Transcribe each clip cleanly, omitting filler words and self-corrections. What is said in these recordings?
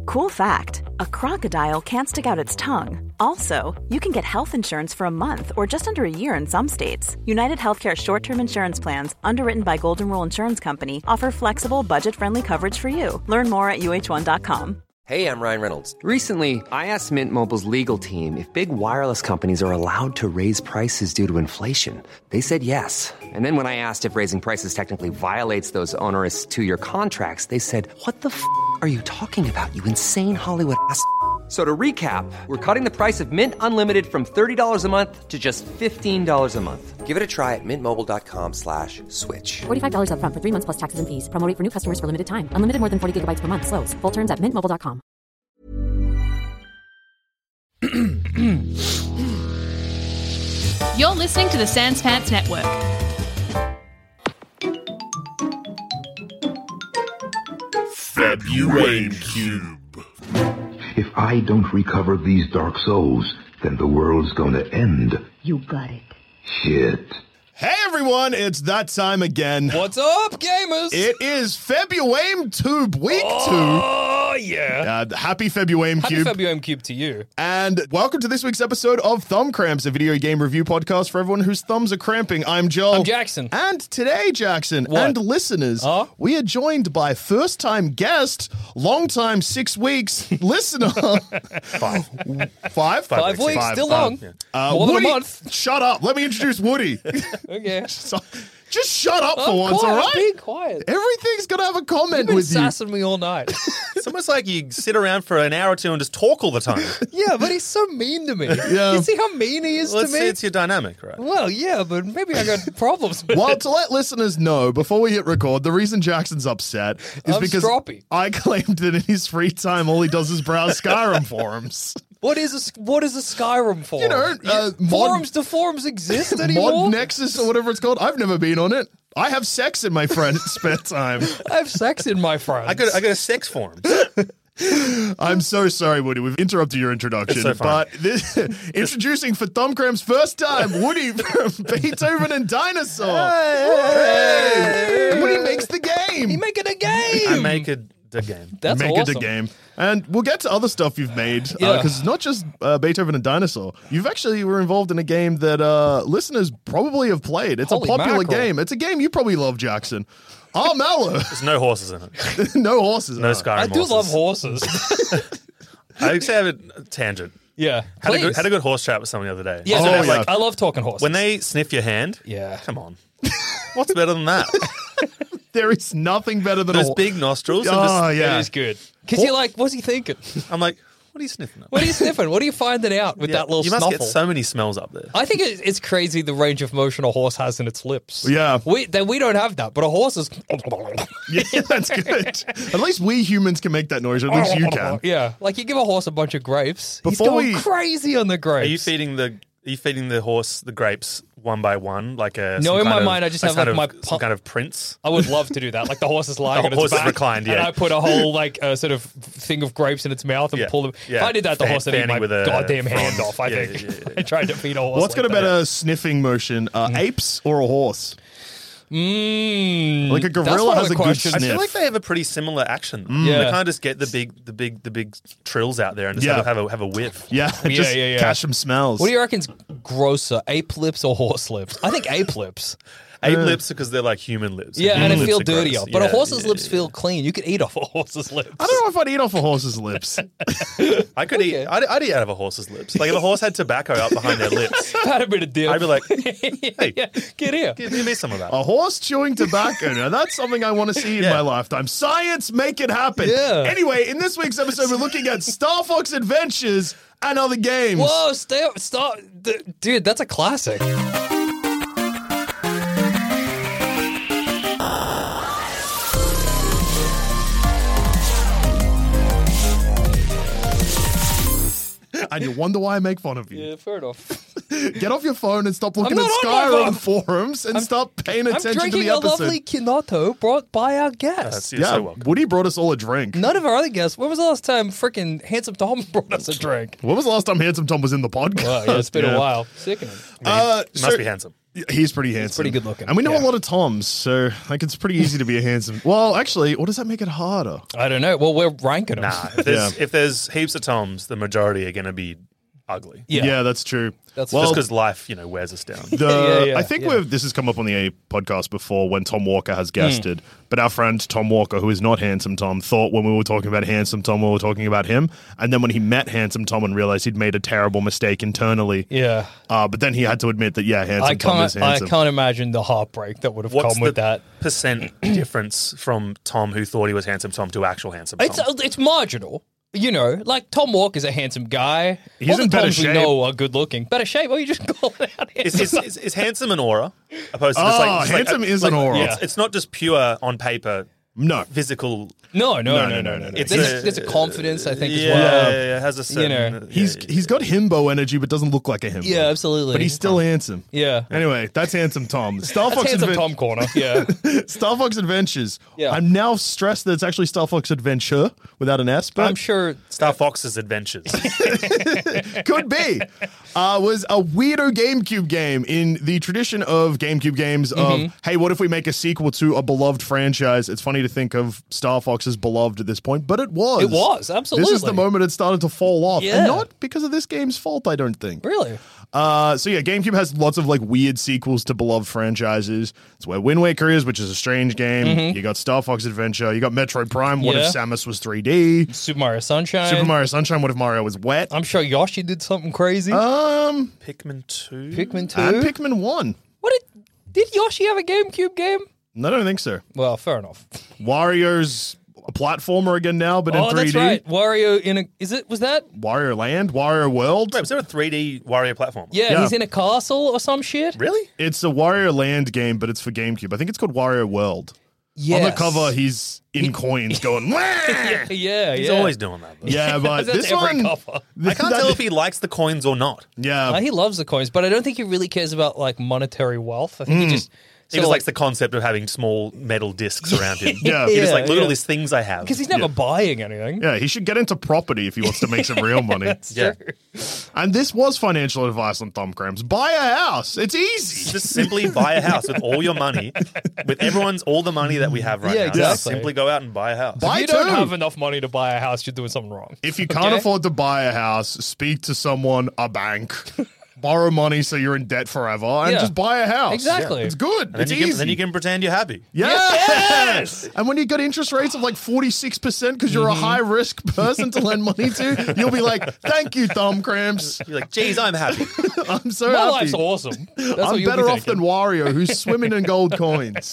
Cool fact, a crocodile can't stick out its tongue. Also, you can get health insurance for a month or just under a year in some states. United Healthcare short-term insurance plans, underwritten by Golden Rule Insurance Company, offer flexible, budget-friendly coverage for you. Learn more at uh1.com. Hey, I'm Ryan Reynolds. Recently, I asked Mint Mobile's legal team if big wireless companies are allowed to raise prices due to inflation. They said yes. And then when I asked if raising prices technically violates those onerous two-year contracts, they said, "What the f*** are you talking about, you insane Hollywood ass?" So to recap, we're cutting the price of Mint Unlimited from $30 a month to just $15 a month. Give it a try at mintmobile.com/switch. $45 up front for 3 months plus taxes and fees. Promo rate for new customers for limited time. Unlimited more than 40 gigabytes per month. Slows full terms at mintmobile.com. You're listening to the Sans Pants Network. February Cube. If I don't recover these dark souls, then the world's gonna end. You got it. Shit. Hey everyone, it's that time again. What's up, gamers? It is February Tube Week 2. Oh, yeah. Happy February Happy Cube. February Cube to you. And welcome to this week's episode of Thumb Cramps, a video game review podcast for everyone whose thumbs are cramping. I'm Joel. I'm Jackson. And today, Jackson, What? and listeners, we are joined by first-time guest, long-time 6 weeks listener. Five? 5 weeks, still long. More Woody, than a month. Shut up. Let me introduce Woody. Okay. Just shut up for once, quiet, all right? Be quiet. Everything's going to have a comment You've been with you. sassing me all night. It's almost like you sit around for an hour or two and just talk all the time. Yeah, but he's so mean to me. Yeah. You see how mean he is Well, to me? it's your dynamic, right? Well, yeah, but maybe I got problems with Well, it. to let listeners know, before we hit record, the reason Jackson's upset is I'm because stroppy. I claimed that in his free time, all he does is browse Skyrim forums. What is a Skyrim forum? You know, do forums exist anymore? Mod Nexus or whatever it's called. I've never been on it. I have sex in my friend's spare time. I have sex in my friends. I got a sex forum. I'm so sorry, Woody. We've interrupted your introduction. It's so fine. But introducing for Thumbcramp's first time, Woody from Beethoven and Dinosaur. Hey! Woody makes the game. He making a game. I make the game. That's Make awesome. it a game. And we'll get to other stuff you've made, because Yeah. it's not just Beethoven and Dinosaur. You've actually were involved in a game that listeners probably have played. It's Holy a popular mackerel. game. It's a game you probably love, Jackson. Armello. There's no horses in it. No horses. No Skyrim. Skyrim I do horses. love horses. I actually have a tangent. Yeah. Had Please. a good horse chat with someone the other day. Yeah, Oh, no, yeah. like, I love talking horses. When they sniff your hand, Yeah. come on. What's better than that? There is nothing better than Those a big nostrils. and Oh, just- yeah. It is good. Because you're like, what's he thinking? I'm like, what are you sniffing at? What are you sniffing? What are you finding out with Yeah, that little you must snuffle? get so many smells up there. I think it's crazy the range of motion a horse has in its lips. Yeah. We don't have that, but a horse is... Yeah, that's good. At least we humans can make that noise, or at least you can. Yeah. Like you give a horse a bunch of grapes, he's Before going crazy on the grapes. Are you feeding the horse the grapes one by one, like a No, some in my kind of- mind, I just some have, like, kind my of, some kind of prince? I would love to do that. Like the horse is lying The on its horse is back, reclined, yeah. and I put a whole sort of thing of grapes in its mouth and Yeah, pull them. yeah. If I did that, the horse would eat Fanning my with a goddamn hand frond. off. I Yeah, think. yeah, yeah. I tried to feed a horse. What's got a like that. better sniffing motion, apes or a horse? Like a That's gorilla one of has the a good questions. I sniff. feel like they have a pretty similar action. Yeah. They kind of just get the big trills out there and just Yeah. have a whiff. Yeah, just yeah. catch some smells. What do you reckon's grosser, ape lips or horse lips? I think ape lips. Ape lips because they're like human lips. Yeah, and Human it feel lips are gross. dirtier. But a Yeah, horse's yeah, lips yeah. feel clean. You could eat off a horse's lips. I don't know if I'd eat off a horse's lips. I could eat. I'd eat out of a horse's lips. Like if a horse had tobacco up behind their lips, Had a bit of dip. I'd be like, "Hey, yeah, get here. give me some of that." A horse chewing tobacco. Now, that's something I want to see in Yeah. my lifetime. Science, make it happen. Yeah. Anyway, in this week's episode, we're looking at Star Fox Adventures and other games. Whoa, stop. Dude, that's a classic. And you wonder why I make fun of you. Yeah, fair enough. Get off your phone and stop looking I'm at not on my Skyrim phone. forums and stop paying I'm attention to drinking the a episode. lovely Kinoto brought by our guests. You're Yeah, so welcome. Woody brought us all a drink. None of our other guests. When was the last time freaking Handsome Tom brought us a drink? When was the last time Handsome Tom was in the podcast? Well, yeah, it's been Yeah. a while. Sickening. Must so- be handsome. He's pretty handsome. pretty good looking. And we know Yeah. a lot of Toms, so like it's pretty easy to be a handsome. Well, actually, what does that make it harder? I don't know. Well, we're ranking them. Nah, if there's heaps of Toms, the majority are going to be ugly. Yeah. That's true. That's Just because life, wears us down. I think this has come up on the A podcast before when Tom Walker has guested, but our friend Tom Walker, who is not Handsome Tom, thought when we were talking about Handsome Tom, we were talking about him. And then when he met Handsome Tom and realized he'd made a terrible mistake internally. Yeah. But then he had to admit that, Handsome Tom is handsome. I can't imagine the heartbreak that would have What's come with that. percent difference from Tom who thought he was Handsome Tom to actual Handsome Tom? It's marginal. Like Tom Walker's a handsome guy. He's All the in better Toms we shape. know are good looking. Better shape? Well, you just call it out. Is handsome an aura? Opposed to just handsome is an aura. It's not just pure on paper. No. Physical. No. It's There's a confidence, I think, as Yeah, well. yeah, it has a certain. He's got himbo energy, but doesn't look like a himbo. Yeah, absolutely. But he's still handsome. Yeah. Anyway, that's Handsome Tom. Star That's Fox handsome Tom corner. Yeah. Star Fox Adventures. Yeah. I'm now stressed that it's actually Star Fox Adventure without an S, but I'm sure. Star Fox's Adventures. could be. Was a weirdo GameCube game in the tradition of GameCube games of, hey, what if we make a sequel to a beloved franchise? It's funny to think of Star Fox as beloved at this point, but it was. It was, absolutely. This is the moment it started to fall off. Yeah. And not because of this game's fault, I don't think. Really? GameCube has lots of like weird sequels to beloved franchises. It's where Wind Waker is, which is a strange game. You got Star Fox Adventure. You got Metroid Prime. What if Yeah. Samus was 3D? Super Mario Sunshine. Super Mario Sunshine. What if Mario was wet? I'm sure Yoshi did something crazy. Pikmin 2. Pikmin 2. And Pikmin 1. What did Yoshi have a GameCube game? I don't think so. Well, fair enough. Wario's a platformer again now, but in 3D. That's right. Wario was that? Wario Land, Wario World. Wait, was there a 3D Wario platform? Yeah, he's in a castle or some shit. Really? It's a Wario Land game, but it's for GameCube. I think it's called Wario World. Yes. On the cover, he's in coins going, wah! Yeah, He's always doing that. Though. Yeah, but That's this every one... cover. I can't tell if he likes the coins or not. Yeah. He loves the coins, but I don't think he really cares about like monetary wealth. I think he just He just likes the concept of having small metal discs around him. Yeah. He just like, look at Yeah. all these things I have. because he's never buying anything. Yeah, he should get into property if he wants to make some real money. Yeah. And this was financial advice on Thumb Cramps. Buy a house. It's easy. Just simply buy a house with all your money, with all the money that we have right Yeah, now. Just exactly. simply go out and buy a house. Buy If you don't two. have enough money to buy a house, you're doing something wrong. If you can't Okay? afford to buy a house, speak to someone, a bank. Borrow money so you're in debt forever and Yeah. just buy a house. Exactly. It's good. And It's then you, easy. can, then you can pretend you're happy. Yes! And when you get interest rates of like 46% because you're a high risk person to lend money to, you'll be like, thank you, Thumb Cramps. You're like, geez, I'm happy. I'm so My happy. life's awesome. That's what I'm you'll better be off than thinking. Wario, who's swimming in gold coins.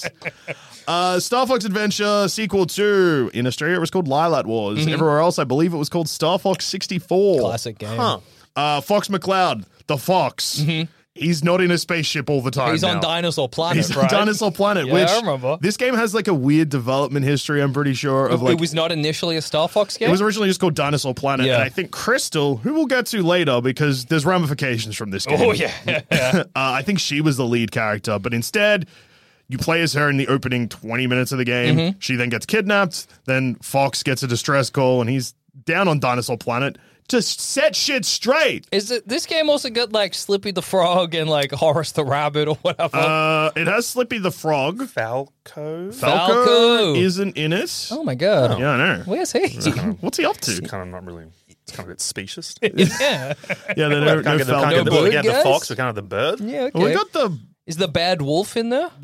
Star Fox Adventure Sequel 2. In Australia, it was called Lilac Wars. Everywhere else, I believe it was called Star Fox 64. Classic game. Fox McCloud, the Fox. He's not in a spaceship all the time. He's on now. Dinosaur Planet, He's right? on Dinosaur Planet, Yeah, which I remember. this game has like a weird development history, I'm pretty sure. Of like, it was not initially a Star Fox game? it was originally just called Dinosaur Planet, Yeah. and I think Crystal, who we'll get to later because there's ramifications from this game. Oh, yeah. I think she was the lead character, but instead, you play as her in the opening 20 minutes of the game. She then gets kidnapped. Then Fox gets a distress call, and he's down on Dinosaur Planet to set shit straight. Is it this game also got like Slippy the Frog and like Horace the Rabbit or whatever? It has Slippy the Frog. Falco? Falco. Isn't in it. Oh my god. Yeah, I know. Where's he? What's he up to? Kind of not really. It's kind of a bit specious. yeah. Yeah, no, Can't get the, Falcon. can't get the, bird we can't get guys? the fox, we can't have the bird. Yeah, okay. Well, we got the Is the bad wolf in there?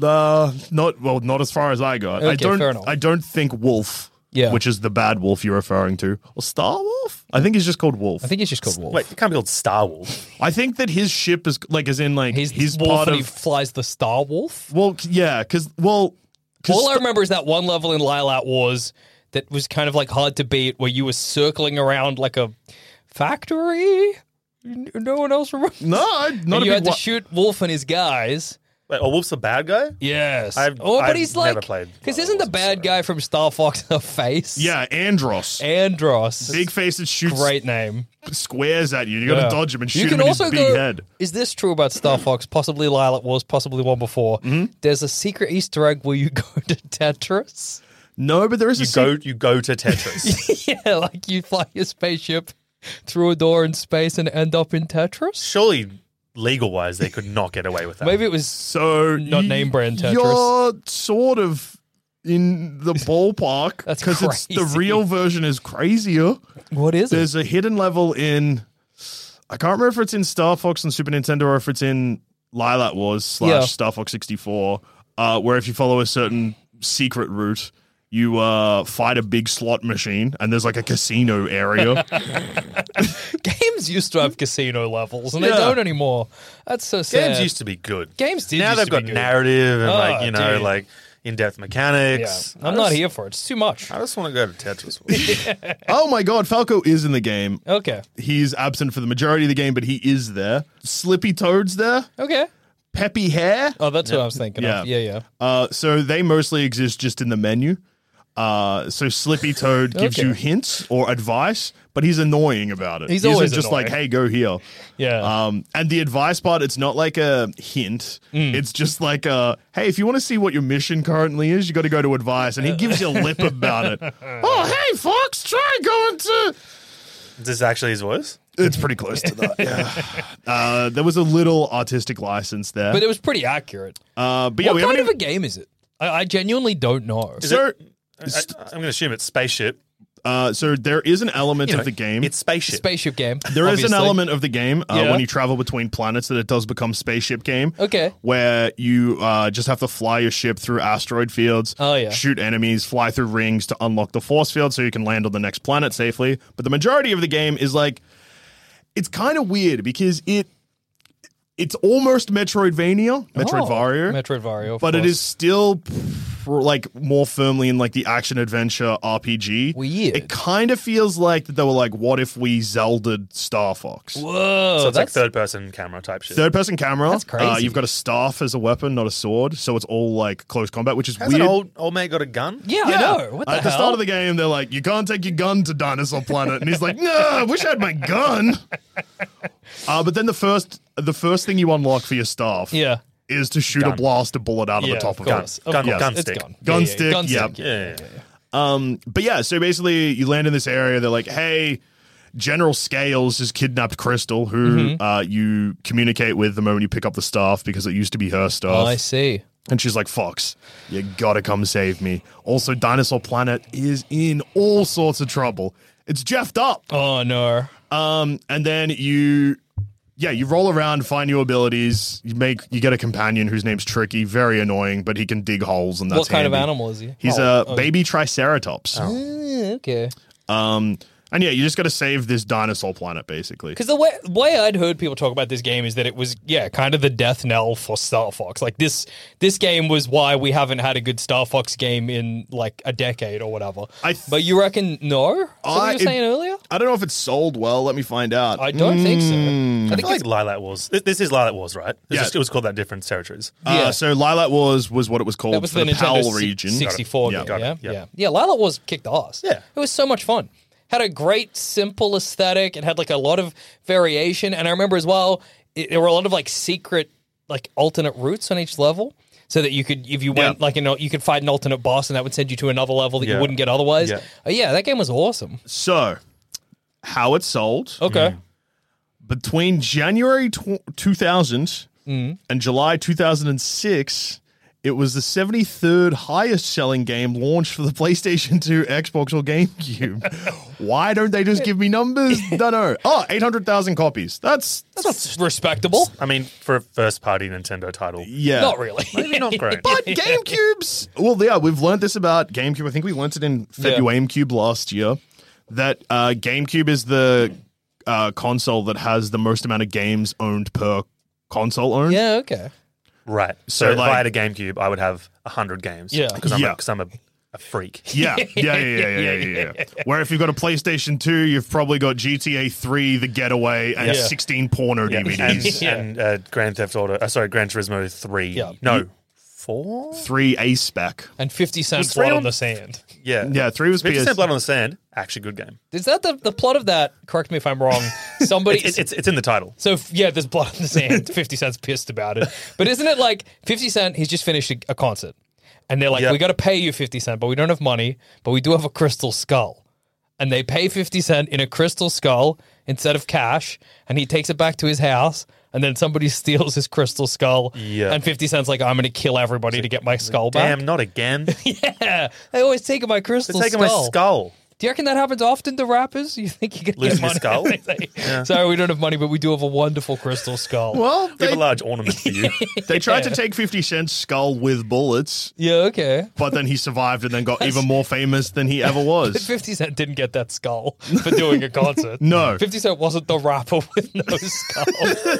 not as far as I got. Okay, fair enough. I don't think Wolf. Yeah. Which is the bad wolf you're referring to. Or Star Wolf? I think he's just called Wolf. I think he's just called Wolf. Wait, it can't be called Star Wolf. I think that his ship is like, as in like, he's part wolf and of. he flies the Star Wolf. Well, yeah, because All I remember is that one level in Lilac Wars that was kind of like hard to beat, where you were circling around like a factory. No one else remembers. no, not And a you big had to wa- shoot Wolf and his guys. Wait, Wolf's the bad guy? Yes. I've but he's never like, played because Lilac isn't the Wars, bad so- guy from Star Fox a face? Yeah, Andros. Andros. Big face that shoots Great name. squares at you. You got to Yeah. dodge him and You shoot can him in also his big go. head. Is this true about Star Fox? Possibly Lilac Wars, possibly one before. There's a secret Easter egg where you go to Tetris. No, but there is You go to Tetris. Yeah, like you fly your spaceship through a door in space and end up in Tetris. Surely legal-wise, they could not get away with that. Maybe it was So not name brand Tetris. You're sort of in the ballpark That's because it's the crazy. real version is crazier. What is it? There's a hidden level in. I can't remember if it's in Star Fox and Super Nintendo or if it's in Lilac Wars / Yeah. Star Fox 64, where if you follow a certain secret route, you fight a big slot machine and there's like a casino area. Games used to have casino levels, and they Yeah. don't anymore. That's so sad. Games used to be good. Games did Now used they've to got be good. narrative and Oh, dude. like in-depth Yeah, mechanics. I'm not here for it. It's too much. I just want to go to Tetris World. Oh my god, Falco is in the game. Okay. He's absent for the majority of the game, but he is there. Slippy Toad's there. Okay. Peppy Hair. Oh, that's what I was thinking of. Yeah. So they mostly exist just in the menu. So Slippy Toad gives Okay. you hints or advice, but he's annoying about it. He's He isn't always just like, annoying. hey, go here. Yeah. And the advice part, it's not like a hint. Mm. It's just like, hey, if you want to see what your mission currently is, you got to go to advice. And he gives you a lip about it. Oh, hey, Fox, try going to... Is this actually his voice? It's pretty close to that, yeah. There was a little artistic license there. But it was pretty accurate. But yeah, What we kind haven't of a game is it? I genuinely don't know. So, I'm going to assume it's spaceship. so there is an element You know, of the game. It's spaceship. Spaceship game. There is obviously. an element of the game Yeah. when you travel between planets that it does become spaceship game. Okay. Where you just have to fly your ship through asteroid fields, Oh, yeah. shoot enemies, fly through rings to unlock the force field so you can land on the next planet safely. But the majority of the game is like, it's kind of weird because it's almost Metroidvania, Metroidvania, of but it course. is still like more firmly in like the action adventure RPG. Weird. It kind of feels like that they were like, what if we Zelda'd Star Fox? Whoa. So it's like that's third-person camera type shit. Third person camera. That's crazy. You've got a staff as a weapon, not a sword. So it's all like close combat, which is Has weird. an old mate got a gun? Yeah, I know. What the At the hell? start of the game, they're like, you can't take your gun to Dinosaur Planet. And he's like, no, I wish I had my gun. But then the first thing you unlock for your staff Yeah. is to shoot a Gun. blaster bullet out of Yeah, the top of course. it. Of Gun- course. gun It's stick. gun. Gun stick, Gun yeah. stick. Yeah. But yeah, so basically you land in this area. They're like, hey, General Scales has kidnapped Crystal, who you communicate with the moment you pick up the staff because it used to be her Oh, staff. I see. And she's like, Fox, you gotta come save me. Also, Dinosaur Planet is in all sorts of trouble. It's jeffed up. Oh, no. And then you roll around, find new abilities. You get a companion whose name's Tricky, very annoying, but he can dig holes, and that's What kind of handy. animal is he? He's Oh, a baby Triceratops. Okay. And yeah, you just got to save this dinosaur planet, basically. Because the way I'd heard people talk about this game is that it was, kind of the death knell for Star Fox. Like, this game was why we haven't had a good Star Fox game in, like, a decade or whatever. But you reckon no? Is that what you were saying earlier? I don't know if it's sold well. Let me find out. I don't think so. I I think feel like Lilac Wars. This is Lilac Wars, right? Yeah. It was called that different territories. Yeah. So Lilac Wars was what it was called that was for the the Nintendo PAL region. 64 Yeah. game, Got yeah? it. Yeah. Yeah, Lilac Wars kicked ass. Yeah. It was so much fun. Had a great, simple aesthetic. It had, like, a lot of variation. And I remember as well, there were a lot of, like, secret, like, alternate routes on each level. So that you could, if you went, like, you could fight an alternate boss and that would send you to another level that you Yeah. wouldn't get otherwise. Yeah. That game was awesome. So, how it sold Okay. between January 2000 Mm. and July 2006, it was the 73rd highest selling game launched for the PlayStation 2, Xbox, or GameCube. Why don't they just give me numbers? Don't know. Oh, 800,000 copies. That's Respectable. I mean, for a first-party Nintendo title, yeah. Not really. maybe not great. But GameCubes, well, yeah, we've learned this about GameCube. I think we learned it in FebuAmeCube last year, that GameCube is the console that has the most amount of games owned per console owned. Yeah, okay. Right. So, So if like- I had a GameCube, I would have 100 games. Yeah. Because Yeah. I'm a freak. Yeah. Where if you've got a PlayStation 2, you've probably got GTA 3, The Getaway, and Yeah. 16 porno DVDs. And Grand Theft Auto. Gran Turismo 3. Yeah. No. 4? 3 A spec. And 50 Cent Was three Blood on on- the Sand. Yeah. Yeah, 3 was 50 PS. Cent Blood on the Sand. Actually, good game. Is that the plot of that? Correct me if I'm wrong. Somebody. It's in the title. So, there's blood on the sand. 50 Cent's pissed about it. But isn't it like 50 Cent, he's just finished a concert. And they're like, Yeah. we got to pay you 50 Cent, but we don't have money, but we do have a crystal skull. and they pay 50 Cent in a crystal skull instead of cash, and he takes it back to his house, and then somebody steals his crystal skull, and 50 Cent's like, I'm going to kill everybody to get my skull back. Damn, not again. Yeah, they always take my crystal They're taking skull. my skull. Do you reckon that happens often to rappers? You think you get Losing money? your skull? Sorry, we don't have money, but we do have a wonderful crystal skull. Well, We have a large ornament for you. they tried to take 50 Cent's skull with bullets, Yeah, okay. but then he survived and then got even more famous than he ever But was. 50 Cent didn't get that skull for doing a concert. No. 50 Cent wasn't the rapper with no skull.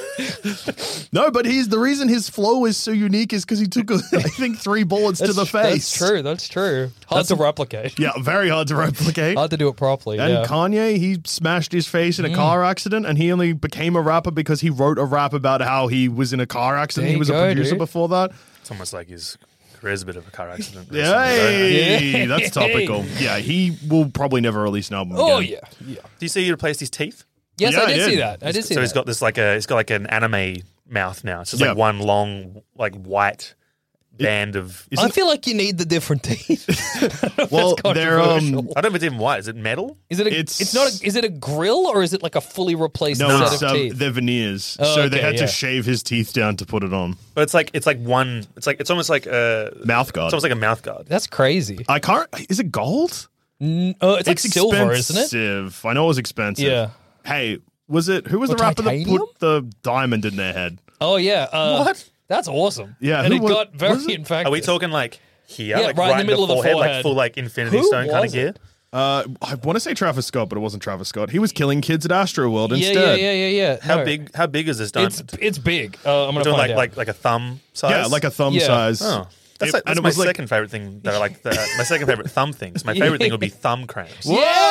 No, but the reason his flow is so unique is because he took, I think, 3 bullets to the face. That's true. Hard to replicate. Yeah, very hard to replicate. Hard to do it properly. And yeah. Kanye, he smashed his face in a car accident, and he only became a rapper because he wrote a rap about how he was in a car accident. There He was you a go, producer dude. before that. It's almost like his career's a bit of a car accident. Yay! Yeah. That's topical. Yeah, he will probably never release an album Oh, again. yeah. Do you see he replaced his teeth? Yes, Yeah, I I did see did. that. I did see So that. he's got this he's got like an anime mouth now. It's just Yeah. like one long, like white band of. I feel like you need the different teeth. Well, That's they're controversial. I don't know if it's even white. Is it metal? Is it? It's not. Is it a grill or is it like a fully replaced no, set it's of teeth? they're veneers, Oh, so they okay, had yeah. to shave his teeth down to put it on. But it's like one. It's almost like a Mouth guard. It's almost like a mouth guard. That's crazy. I can't. Is it gold? Oh, it's like silver, isn't it? expensive. I know it was expensive. Yeah. Hey, was it? Who was Or the rapper that titanium? put the diamond in their head? Oh yeah. What? That's awesome. Yeah, and who it was- got very was it? infected. Are we talking like here, Yeah, like right in the middle of the like forehead. full like Infinity Who Stone kind was of gear? it? I want to say Travis Scott, but it wasn't Travis Scott. He was killing kids at Astroworld Yeah, instead. yeah. How No. big? How big is this It's diamond? it's big. I'm gonna Doing find out. like a thumb size. Yeah, like a thumb Yeah. size. Oh. That's, It- that's and it my was like- second favorite thing. That I like my second favorite thumb things. My favorite thing would be thumb cramps.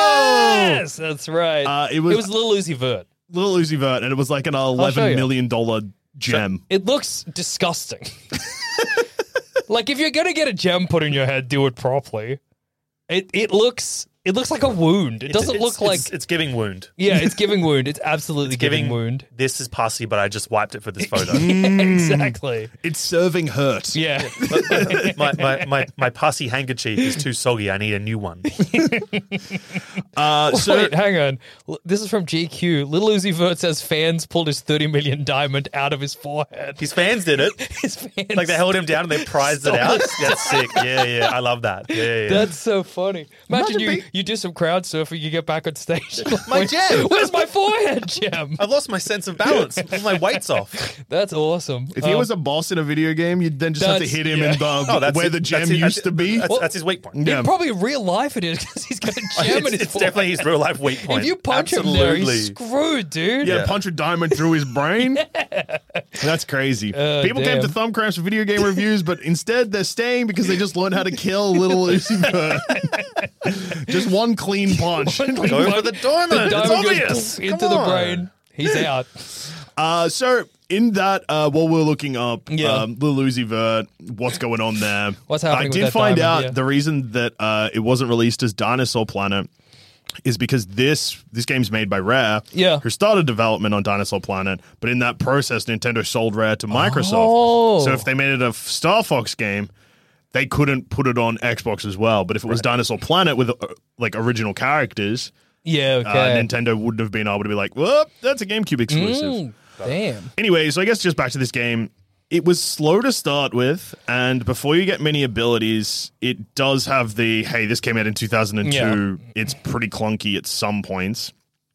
Yes, that's right. It was- Lil Uzi Vert. Little Uzi Vert, and it was like an show $11 you. million gem. It looks disgusting. Like if you're gonna get a gem put in your head, do it properly. It looks like a wound. It doesn't look like it's giving wound. yeah, it's giving wound. It's absolutely It's giving wound. This is pussy, but I just wiped it for this photo. Exactly. It's serving hurt. Yeah. my pussy handkerchief is too soggy. I need a new one. So Wait, hang on. This is from GQ. Lil Uzi Vert says fans pulled his 30 million diamond out of his forehead. His fans did it. His fans. Like they held him down and they prized it out. That's sick. Yeah. I love that. Yeah. That's so funny. Imagine Imagine you do some crowd surfing, you get back on stage. My gem. Where's my forehead gem? I've lost my sense of balance. All my weight's off. That's awesome. if he was a boss in a video game, you'd then just have to That's- hit him yeah. in the, Oh, that's where it. the gem That's it. used to be. That's his weak point. Yeah. Probably in real life it is because he's got a gem in his It's forehead. definitely his real life weak point. If you punch him there, he's screwed, dude. Yeah, punch a diamond through his brain. That's crazy. People came damn. to Thumb Cramps for video game reviews, but instead they're staying because they just learned how to kill little Uzi Vert. Just one clean punch. Go for the diamond. The It's diamond obvious. goes into Come the on. brain. He's out. So in that, while we're looking up Yeah. Lil Uzi Vert, what's going on there? What's happening I with did that find diamond, out yeah. the reason that it wasn't released as Dinosaur Planet is because this game's made by Rare, Yeah. who started development on Dinosaur Planet, but in that process, Nintendo sold Rare to Microsoft. Oh. So if they made it a Star Fox game, they couldn't put it on Xbox as well. But if it was Dinosaur Planet with like original characters, Yeah, okay. Nintendo wouldn't have been able to be like, "Whoop, that's a GameCube exclusive." Damn. Anyway, so I guess just back to this game. It was slow to start with, and before you get many abilities, it does have the, hey, this came out in 2002. Yeah. It's pretty clunky at some points.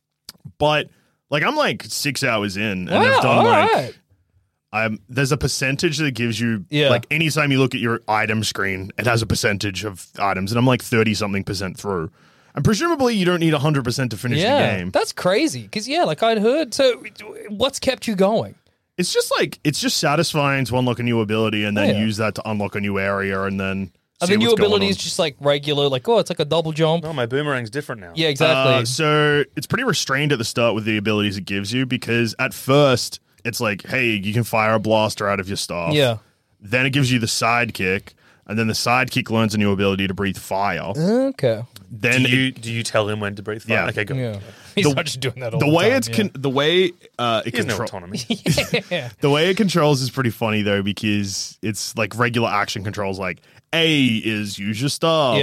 But, like, I'm like 6 hours in, and I've Wow, done all like, right. there's a percentage that gives you, Yeah. like, anytime you look at your item screen, it has a percentage of items, and I'm like 30-something% through. And presumably you don't need 100% to finish the Yeah, game. that's crazy. Because, yeah, like I'd heard. So what's kept you going? It's just satisfying to unlock a new ability and then Yeah. use that to unlock a new area and then Are see the new what's going abilities on. just like regular, like, oh, it's like a double jump? Oh, my boomerang's different now. Yeah, exactly. So it's pretty restrained at the start with the abilities it gives you because at first it's like, hey, you can fire a blaster out of your staff. Yeah. Then it gives you the sidekick, and then the sidekick learns a new ability to breathe fire. Okay. Then Do you tell him when to breathe fire? Yeah. Okay, good. Yeah. He's not just doing that all the the way time. it's yeah. the way it He has no controls. autonomy. The way it controls is pretty funny though because it's like regular action controls. Like A is use your staff. Yeah.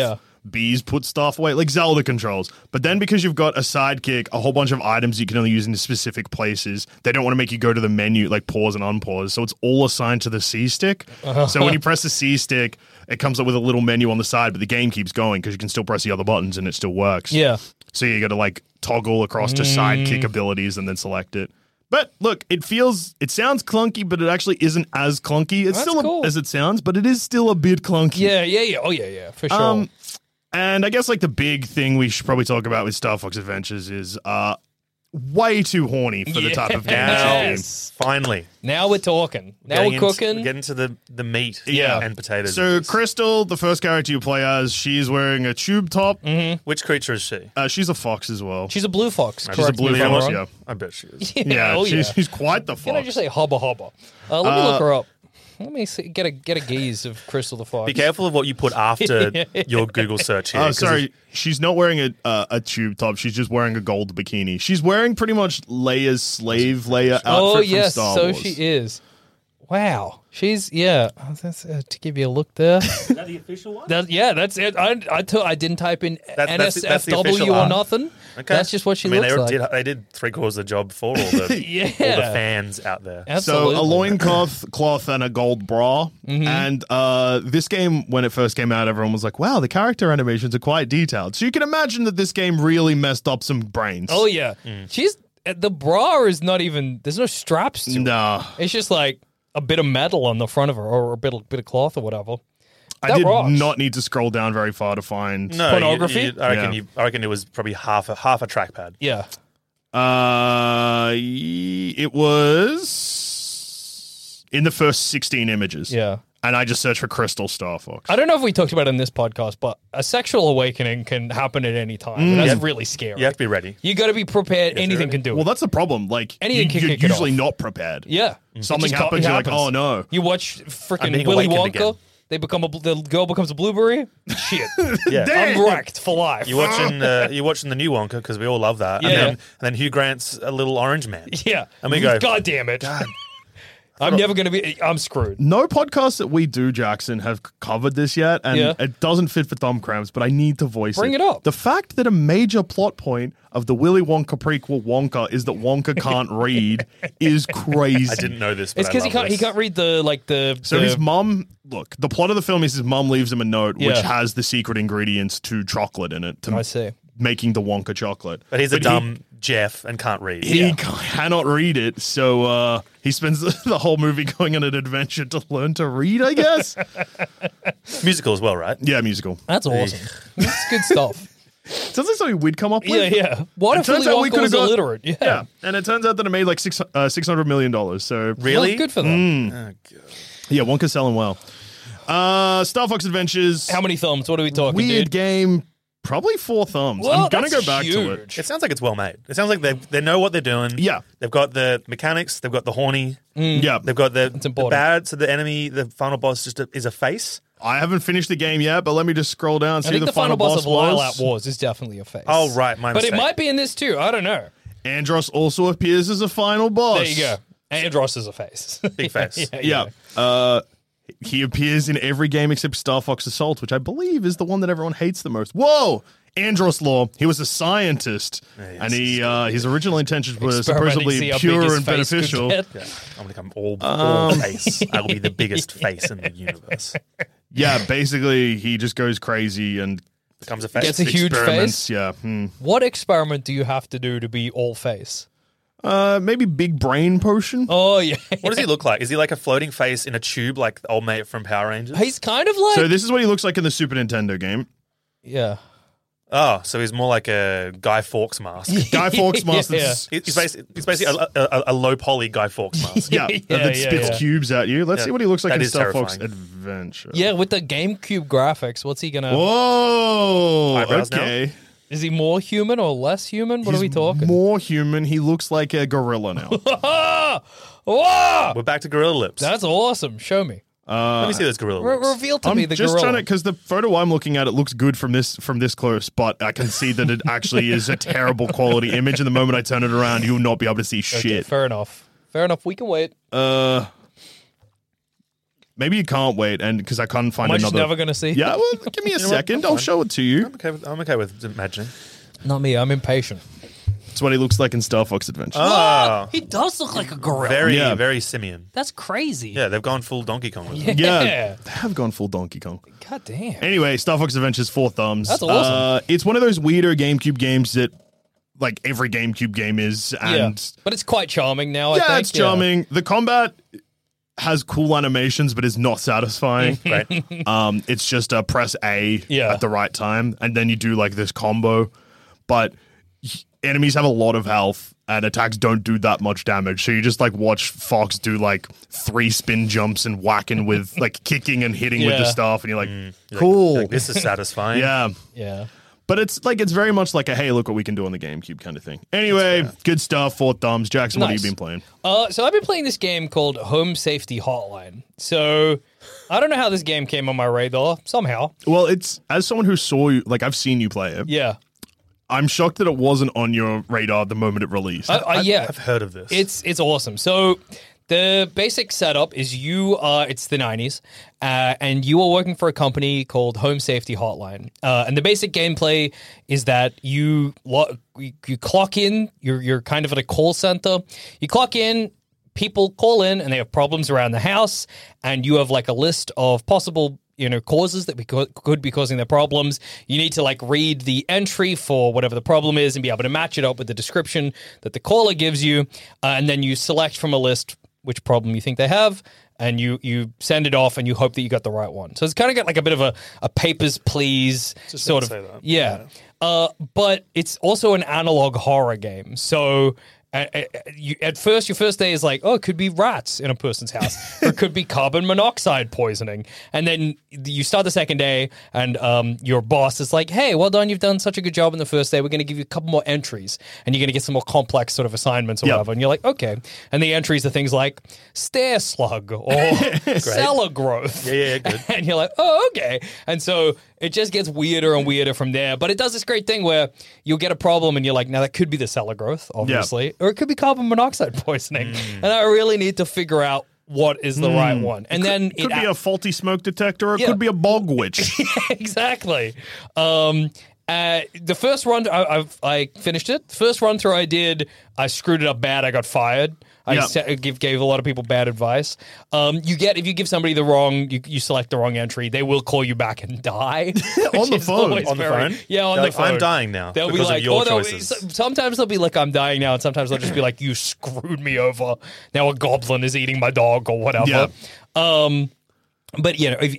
bees put stuff away, like Zelda controls. But then because you've got a sidekick, a whole bunch of items you can only use in specific places, they don't want to make you go to the menu, like pause and unpause. So it's all assigned to the C stick. So when you press the C stick, it comes up with a little menu on the side, but the game keeps going because you can still press the other buttons and it still works. Yeah. So you got to like toggle across to sidekick abilities and then select it. But look, it sounds clunky, but it actually isn't as clunky. It's still cool. as it sounds, but it is still a bit clunky. Yeah. Oh, yeah, for sure. And I guess like the big thing we should probably talk about with Star Fox Adventures is way too horny for the type of game that you're in. Yes. Finally. Now we're talking. Now we're cooking. We're getting to the meat Yeah. and potatoes. So Crystal, the first character you play as, she's wearing a tube top. Which creature is she? She's a fox as well. She's a blue fox. She's a correct me blue if I'm fox, wrong. yeah. I bet she is. Yeah, oh, she's quite the fox. Can I just say hubba hubba? Let me look her up. Let me see, get a gaze of Crystal the Fox. Be careful of what you put after your Google search here. Oh, 'cause sorry. She's not wearing a tube top. She's just wearing a gold bikini. She's wearing pretty much Leia's slave Leia outfit from Star Wars. so she is. Wow. She's, yeah. That's, to give you a look there. Is that the official one? That's it. I didn't type in That's the NSFW official or art. nothing. Okay. That's just what she looks like. They did 3/4 of the job for all the, all the fans out there. Absolutely. So a loincloth cloth and a gold bra. And this game, when it first came out, everyone was like, wow, the character animations are quite detailed. So you can imagine that this game really messed up some brains. Oh, yeah. She's, the bra is not even, there's no straps to it. No. It's just like a bit of metal on the front of her or a bit of cloth or whatever. I did rocks. not need to scroll down very far to find. No, pornography? I reckon it was probably half a trackpad. Yeah. It was in the first 16 images. Yeah. And I just searched for Crystal Star Fox. I don't know if we talked about it in this podcast, but a sexual awakening can happen at any time. And that's really scary. You have to be ready. You got to be prepared. to be Anything ready. can do it. Well, that's the problem. Like, Anything can you're kick it usually off. not prepared. Yeah. Something It just happens, you're like, happens. oh, no. You watch I'm freaking being Willy awakened Wonka. again. The girl becomes a blueberry. Shit. Yeah. I'm wrecked for life. You're watching the new Wonka because we all love that. Yeah. And then Hugh Grant's a little orange man. Yeah. And we go, God damn it. I'm never going to be, I'm screwed. No podcasts that we do, Jackson, have covered this yet, and Yeah. it doesn't fit for thumb cramps, but I need to voice Bring it up. The fact that a major plot point of the Willy Wonka prequel Wonka is that Wonka can't read is crazy. I didn't know this, but It's because he can't read the So his mum, look, the plot of the film is his mum leaves him a note which Yeah. has the secret ingredients to chocolate in it, to I see. making the Wonka chocolate. But he's a dumb Jeff and can't read. He cannot read it, so he spends the whole movie going on an adventure to learn to read, I guess. Musical as well, right? Yeah, musical. That's awesome. That's good stuff. Sounds like something we'd come up with. Yeah. What It if Willy turns out we Wonka could've was got- illiterate? Yeah, and it turns out that it made like $600 million. So Really? Well, good for them. yeah, Wonka's selling well. Star Fox Adventures. How many thumbs? What are we talking, Weird dude? game. Probably 4 thumbs. Well, I'm gonna go that's back to it. huge. It sounds like it's well made. It sounds like they know what they're doing. Yeah. They've got the mechanics. They've got the horny. Yeah, They've got the important. bad. So the enemy, the final boss, is a face. I haven't finished the game yet, but let me just scroll down and I see think who the final boss of was. Lilat Wars is definitely a face. Oh, right, my But mistake. it might be in this too. I don't know. Andros also appears as a final boss. There you go. Andros is a face. Big face. Yeah. He appears in every game except Star Fox Assault, which I believe is the one that everyone hates the most. Whoa! Andros Law. He was a scientist, and his original intentions were Experimenting, see supposedly how big pure his and face could beneficial. get. Yeah. I'm gonna become all face. I will be the biggest face in the universe. Yeah, basically, he just goes crazy and Becomes a face. Gets a huge experiments. face. Yeah. What experiment do you have to do to be all face? Maybe big brain potion. Oh, yeah. What does he look like? Is he like a floating face in a tube, like the old mate from Power Rangers? He's kind of like... So this is what he looks like in the Super Nintendo game. yeah. Oh, so he's more like a Guy Fawkes mask. Guy Fawkes mask. Yeah. He's basically a low poly Guy Fawkes mask. Yeah, that spits cubes at you. Let's Yeah. see what he looks like That in is Star Fox terrifying. Adventure. Yeah, with the GameCube graphics, what's he gonna... Whoa! Eyebrows now? Okay. Is he more human or less human? What are we talking? More human. He looks like a gorilla now. Whoa! We're back to Gorilla Lips. That's awesome. Show me. Let me see those Gorilla Lips. Reveal to I'm me the just gorilla. trying to, because the photo I'm looking at, it looks good from this close, but I can see that it actually is a terrible quality image. And the moment I turn it around, you'll not be able to see Okay, shit. fair enough. Fair enough. We can wait. maybe you can't wait, and because I can't find Am I just another. never going to see? Yeah, well, give me a second. I'll show it to you. I'm okay with imagining. Not me. I'm impatient. It's what he looks like in Star Fox Adventures. Oh, He does look like a gorilla. very simian. That's crazy. Yeah, they've gone full Donkey Kong with it. Yeah, they have gone full Donkey Kong. God damn. Anyway, Star Fox Adventures 4 thumbs. That's awesome. It's one of those weirder GameCube games that, like, every GameCube game is. And But it's quite charming now, I think. it's charming. The combat has cool animations, but is not satisfying. Right. It's just press A Yeah. at the right time, and then you do, like, this combo. But enemies have a lot of health, and attacks don't do that much damage. So you just, like, watch Fox do, like, 3 spin jumps and whacking with, like, kicking and hitting with the Yeah. stuff, and you're like, cool. Like, this is satisfying. Yeah. Yeah. But it's very much like a, hey, look what we can do on the GameCube kind of thing. Anyway, good stuff. 4 thumbs. Jackson, what have Nice. you been playing? So I've been playing this game called Home Safety Hotline. So I don't know how this game came on my radar. Somehow. Well, it's, as someone who saw you, like, I've seen you play it. Yeah. I'm shocked that it wasn't on your radar the moment it released. Yeah. I've heard of this. It's awesome. So the basic setup is it's the 90s, and you are working for a company called Home Safety Hotline. And the basic gameplay is that you clock in, you're kind of at a call center. You clock in, people call in, and they have problems around the house, and you have like a list of possible causes that could be causing their problems. You need to like read the entry for whatever the problem is and be able to match it up with the description that the caller gives you. And then you select from a list which problem you think they have, and you send it off and you hope that you got the right one. So it's kind of got like a bit of a Papers, Please sort of. say that. Yeah. But it's also an analog horror game. So at first, your first day is like, oh, it could be rats in a person's house, or it could be carbon monoxide poisoning. And then you start the second day, and your boss is like, hey, well done, you've done such a good job in the first day. We're going to give you a couple more entries, and you're going to get some more complex sort of assignments or whatever. And you're like, okay. And the entries are things like stair slug or cellar growth. Yeah, good. And you're like, oh, okay. And so it just gets weirder and weirder from there. But it does this great thing where you'll get a problem and you're like, now that could be the cellar growth, obviously, or it could be carbon monoxide poisoning. And I really need to figure out what is the right one. And then It could be a faulty smoke detector, or it could be a bog witch. Exactly. The first run, I finished it. The first run through I did, I screwed it up bad. I got fired. I gave a lot of people bad advice. If you give somebody the wrong, you select the wrong entry, they will call you back and die On the phone. On the phone? Yeah, on They're the like, phone. I'm dying now They'll because be like, of your they'll choices. sometimes they'll be like, I'm dying now, and sometimes they'll just be like, you screwed me over. Now a goblin is eating my dog or whatever. Yeah. But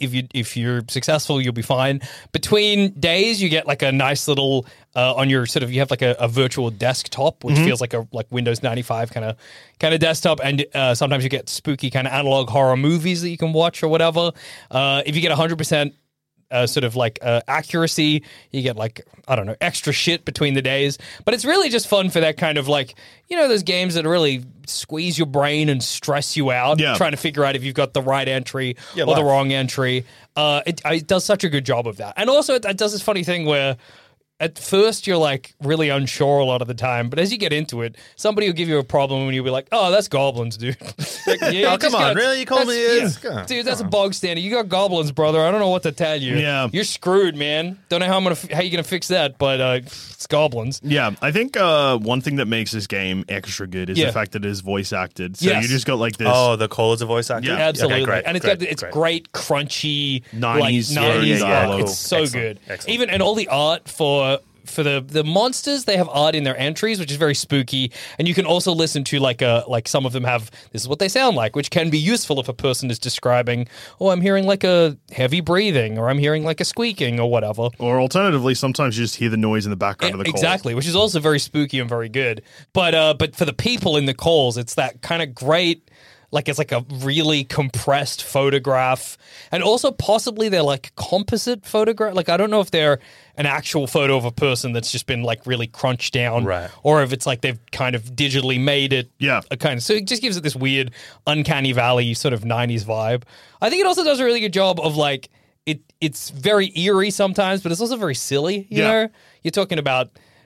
if you're successful, you'll be fine. Between days, you get like a nice little on your sort of, you have like a virtual desktop, which feels like a Windows 95 kind of desktop, and sometimes you get spooky kind of analog horror movies that you can watch or whatever. If you get 100% sort of like accuracy, you get like, I don't know, extra shit between the days. But it's really just fun for that kind of like, those games that really squeeze your brain and stress you out, trying to figure out if you've got the right entry or the wrong entry. It does such a good job of that. And also it does this funny thing where at first you're like really unsure a lot of the time, but as you get into it, somebody will give you a problem and you'll be like, oh, that's goblins, dude. Like, Oh, come on, really? You called me this? Dude, that's a bog standard. You got goblins, brother. I don't know what to tell you. Yeah. You're screwed, man. Don't know how you're gonna fix that, but it's goblins. Yeah, I think one thing that makes this game extra good is the fact that it is voice acted. So you just got like this. Oh, the callers are voice acting? Yeah. Absolutely. Okay, great, and it's great. great, crunchy 90s, 90s yeah. art. It's so Excellent, good. excellent. Even and all the art for the monsters, they have art in their entries, which is very spooky. And you can also listen to like some of them have, this is what they sound like, which can be useful if a person is describing, oh, I'm hearing like a heavy breathing, or I'm hearing like a squeaking or whatever. Or alternatively, sometimes you just hear the noise in the background of the call. Exactly, which is also very spooky and very good. But for the people in the calls, it's that kind of great, like it's like a really compressed photograph, and also possibly they're like composite photograph. Like I don't know if they're an actual photo of a person that's just been like really crunched down, right? Or if it's like they've kind of digitally made it. Yeah, So it just gives it this weird uncanny valley sort of 90s vibe. I think it also does a really good job of like it's very eerie sometimes, but it's also very silly. You know, you're talking about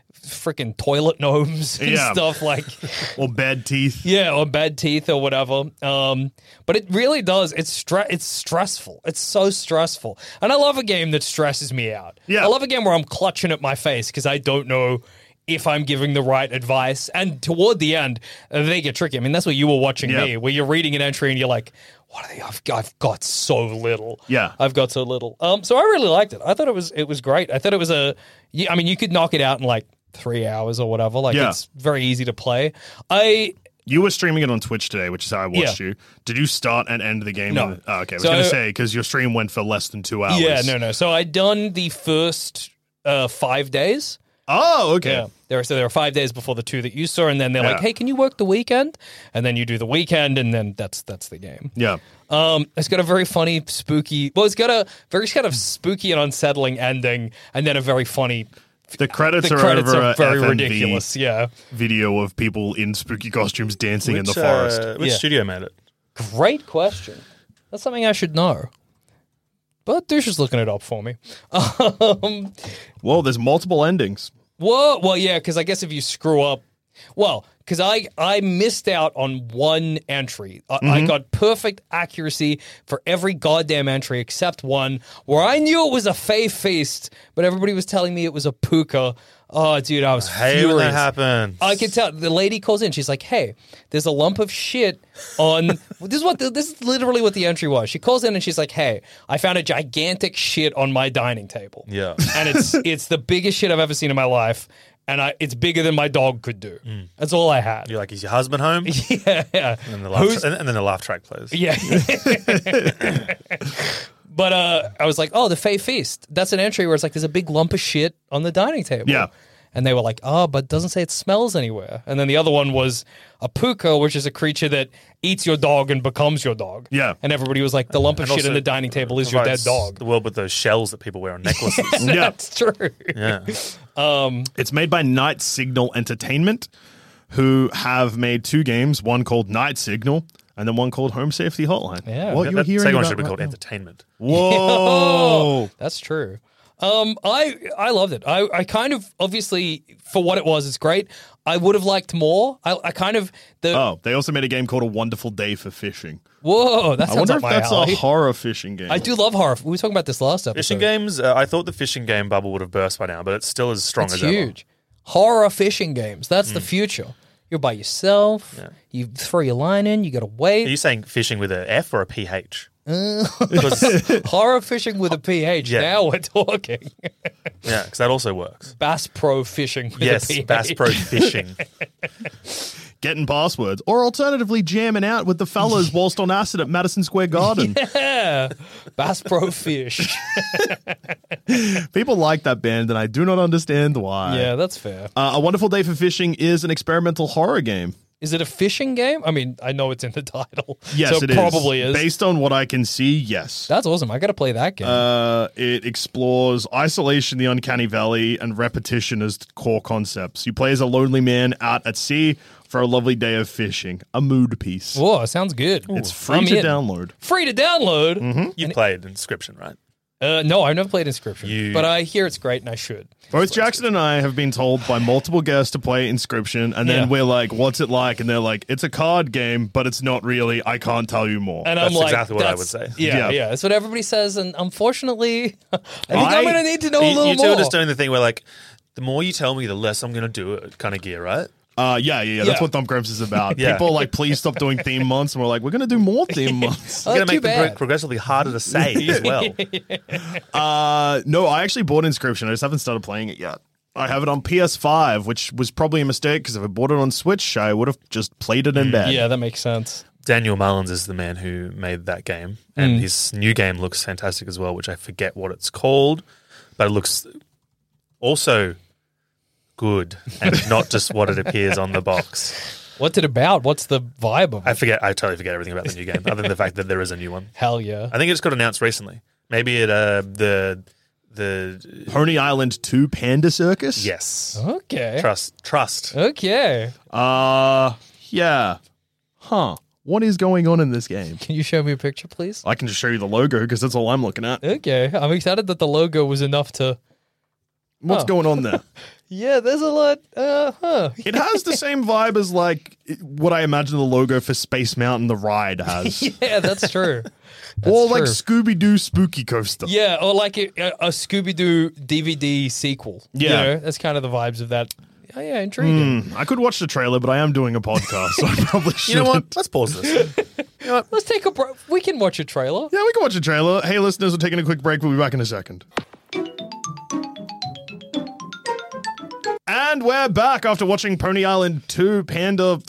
freaking toilet gnomes and stuff like, or bad teeth. Yeah, or bad teeth or whatever. But it really does. It's stressful. It's so stressful. And I love a game that stresses me out. Yeah. I love a game where I'm clutching at my face because I don't know if I'm giving the right advice. And toward the end, they get tricky. I mean, that's what you were watching me, where you're reading an entry and you're like, what are they? I've got so little. Yeah. I've got so little. So I really liked it. I thought it was great. I thought it was you could knock it out in like 3 hours or whatever. Like, it's very easy to play. You were streaming it on Twitch today, which is how I watched you. Did you start and end the game? No. Oh, okay. I was going to say, because your stream went for less than 2 hours. Yeah, no. So I'd done the first 5 days. Oh, okay. Yeah. There are 5 days before the 2 that you saw, and then they're like, hey, can you work the weekend? And then you do the weekend, and then that's the game. Yeah. It's got a very funny, spooky... Well, it's got a very kind of spooky and unsettling ending, and then a very funny... The credits are very ridiculous, video of people in spooky costumes dancing in the forest. Which studio made it? Great question. That's something I should know. But Douche is looking it up for me. Well, there's multiple endings. Whoa, well, yeah, because I guess if you screw up... Well, because I missed out on one entry. I got perfect accuracy for every goddamn entry except one where I knew it was a Fey Feast, but everybody was telling me it was a puka. Oh, dude, I was furious. When that happens. I could tell. The lady calls in. She's like, hey, there's a lump of shit on... This is literally what the entry was. She calls in and she's like, hey, I found a gigantic shit on my dining table. Yeah. And it's the biggest shit I've ever seen in my life. And it's bigger than my dog could do. That's all I had. You're like, is your husband home? Yeah. And then the laugh track plays. Yeah. But I was like, oh, the Fey Feast. That's an entry where it's like there's a big lump of shit on the dining table. Yeah. And they were like, oh, but it doesn't say it smells anywhere. And then the other one was a puka, which is a creature that eats your dog and becomes your dog. Yeah. And everybody was like, the lump of shit in the dining table is your dead dog. The world with those shells that people wear on necklaces. Yeah. That's true. Yeah. It's made by Night Signal Entertainment, who have made 2 games, one called Night Signal and then one called Home Safety Hotline. Yeah. What you're hearing second one about should be right called now. Entertainment. Whoa. That's true. I loved it. I kind of, obviously, for what it was, it's great. I would have liked more. I kind of... they also made a game called A Wonderful Day for Fishing. Whoa, that I sounds wonder up if my that's alley. a horror fishing game. I do love horror. We were talking about this last episode. Fishing games, I thought the fishing game bubble would have burst by now, but it's still as strong It's as huge. Horror fishing games. That's the future. You're by yourself. Yeah. You throw your line in. You got to ever. Are wait. you saying fishing with a F or a PH? Horror fishing with a PH. Yeah. Now we're talking. Yeah, because that also works. Bass Pro fishing with a Yes, PH. Bass Pro Fishing. Getting passwords, or alternatively jamming out with the fellas whilst on acid at Madison Square Garden. Yeah. Bass Pro Fish. People like that band, and I do not understand why. Yeah, that's fair. A Wonderful Day for Fishing is an experimental horror game. Is it a fishing game? I mean, I know it's in the title. Yes, so it probably is. Based on what I can see, yes. That's awesome. I got to play that game. It explores isolation, the uncanny valley, and repetition as core concepts. You play as a lonely man out at sea for a lovely day of fishing. A mood piece. Whoa, sounds good. It's free to download. Free to download? Mm-hmm. You played Inscription, right? No, I've never played Inscription, but I hear it's great and I should. Both Jackson and I have been told by multiple guests to play Inscription, and then we're like, what's it like? And they're like, it's a card game, but it's not really. I can't tell you more. And That's I'm like, exactly what I would say. Yeah, that's what everybody says. And unfortunately, I think I'm going to need to know a little You two more. are just doing the thing where, like, the more you tell me, the less I'm going to do it kind of gear, right? Yeah. That's what Thumb Cramps is about. Yeah. People are like, please stop doing theme months. And we're like, we're going to do more theme months. Oh, You're going to too make them bad. progressively harder to say as well. No, I actually bought Inscription. I just haven't started playing it yet. I have it on PS5, which was probably a mistake because if I bought it on Switch, I would have just played it in bed. Yeah, that makes sense. Daniel Mullins is the man who made that game, and his new game looks fantastic as well, which I forget what it's called, but it looks also good and not just what it appears on the box. What's it about? What's the vibe of it? I totally forget everything about the new game, other than the fact that there is a new one. Hell yeah. I think it just got announced recently. Maybe at the Pony Island 2 Panda Circus? yes. Okay. Trust. Okay. Yeah. Huh. What is going on in this game? Can you show me a picture, please? I can just show you the logo because that's all I'm looking at. Okay. I'm excited that the logo was enough to What's going on there? Yeah, there's a lot. It has the same vibe as like what I imagine the logo for Space Mountain the ride has. Yeah, that's true. Or That's like true. Scooby-Doo Spooky Coaster. Yeah, or like a Scooby-Doo DVD sequel. Yeah. You know, that's kind of the vibes of that. Oh, yeah, intriguing. I could watch the trailer, but I am doing a podcast, so I probably You shouldn't. know what? Let's pause this. Let's take a break. We can watch a trailer. Yeah, we can watch a trailer. Hey, listeners, we're taking a quick break. We'll be back in a second. And we're back after watching Pony Island 2 Panda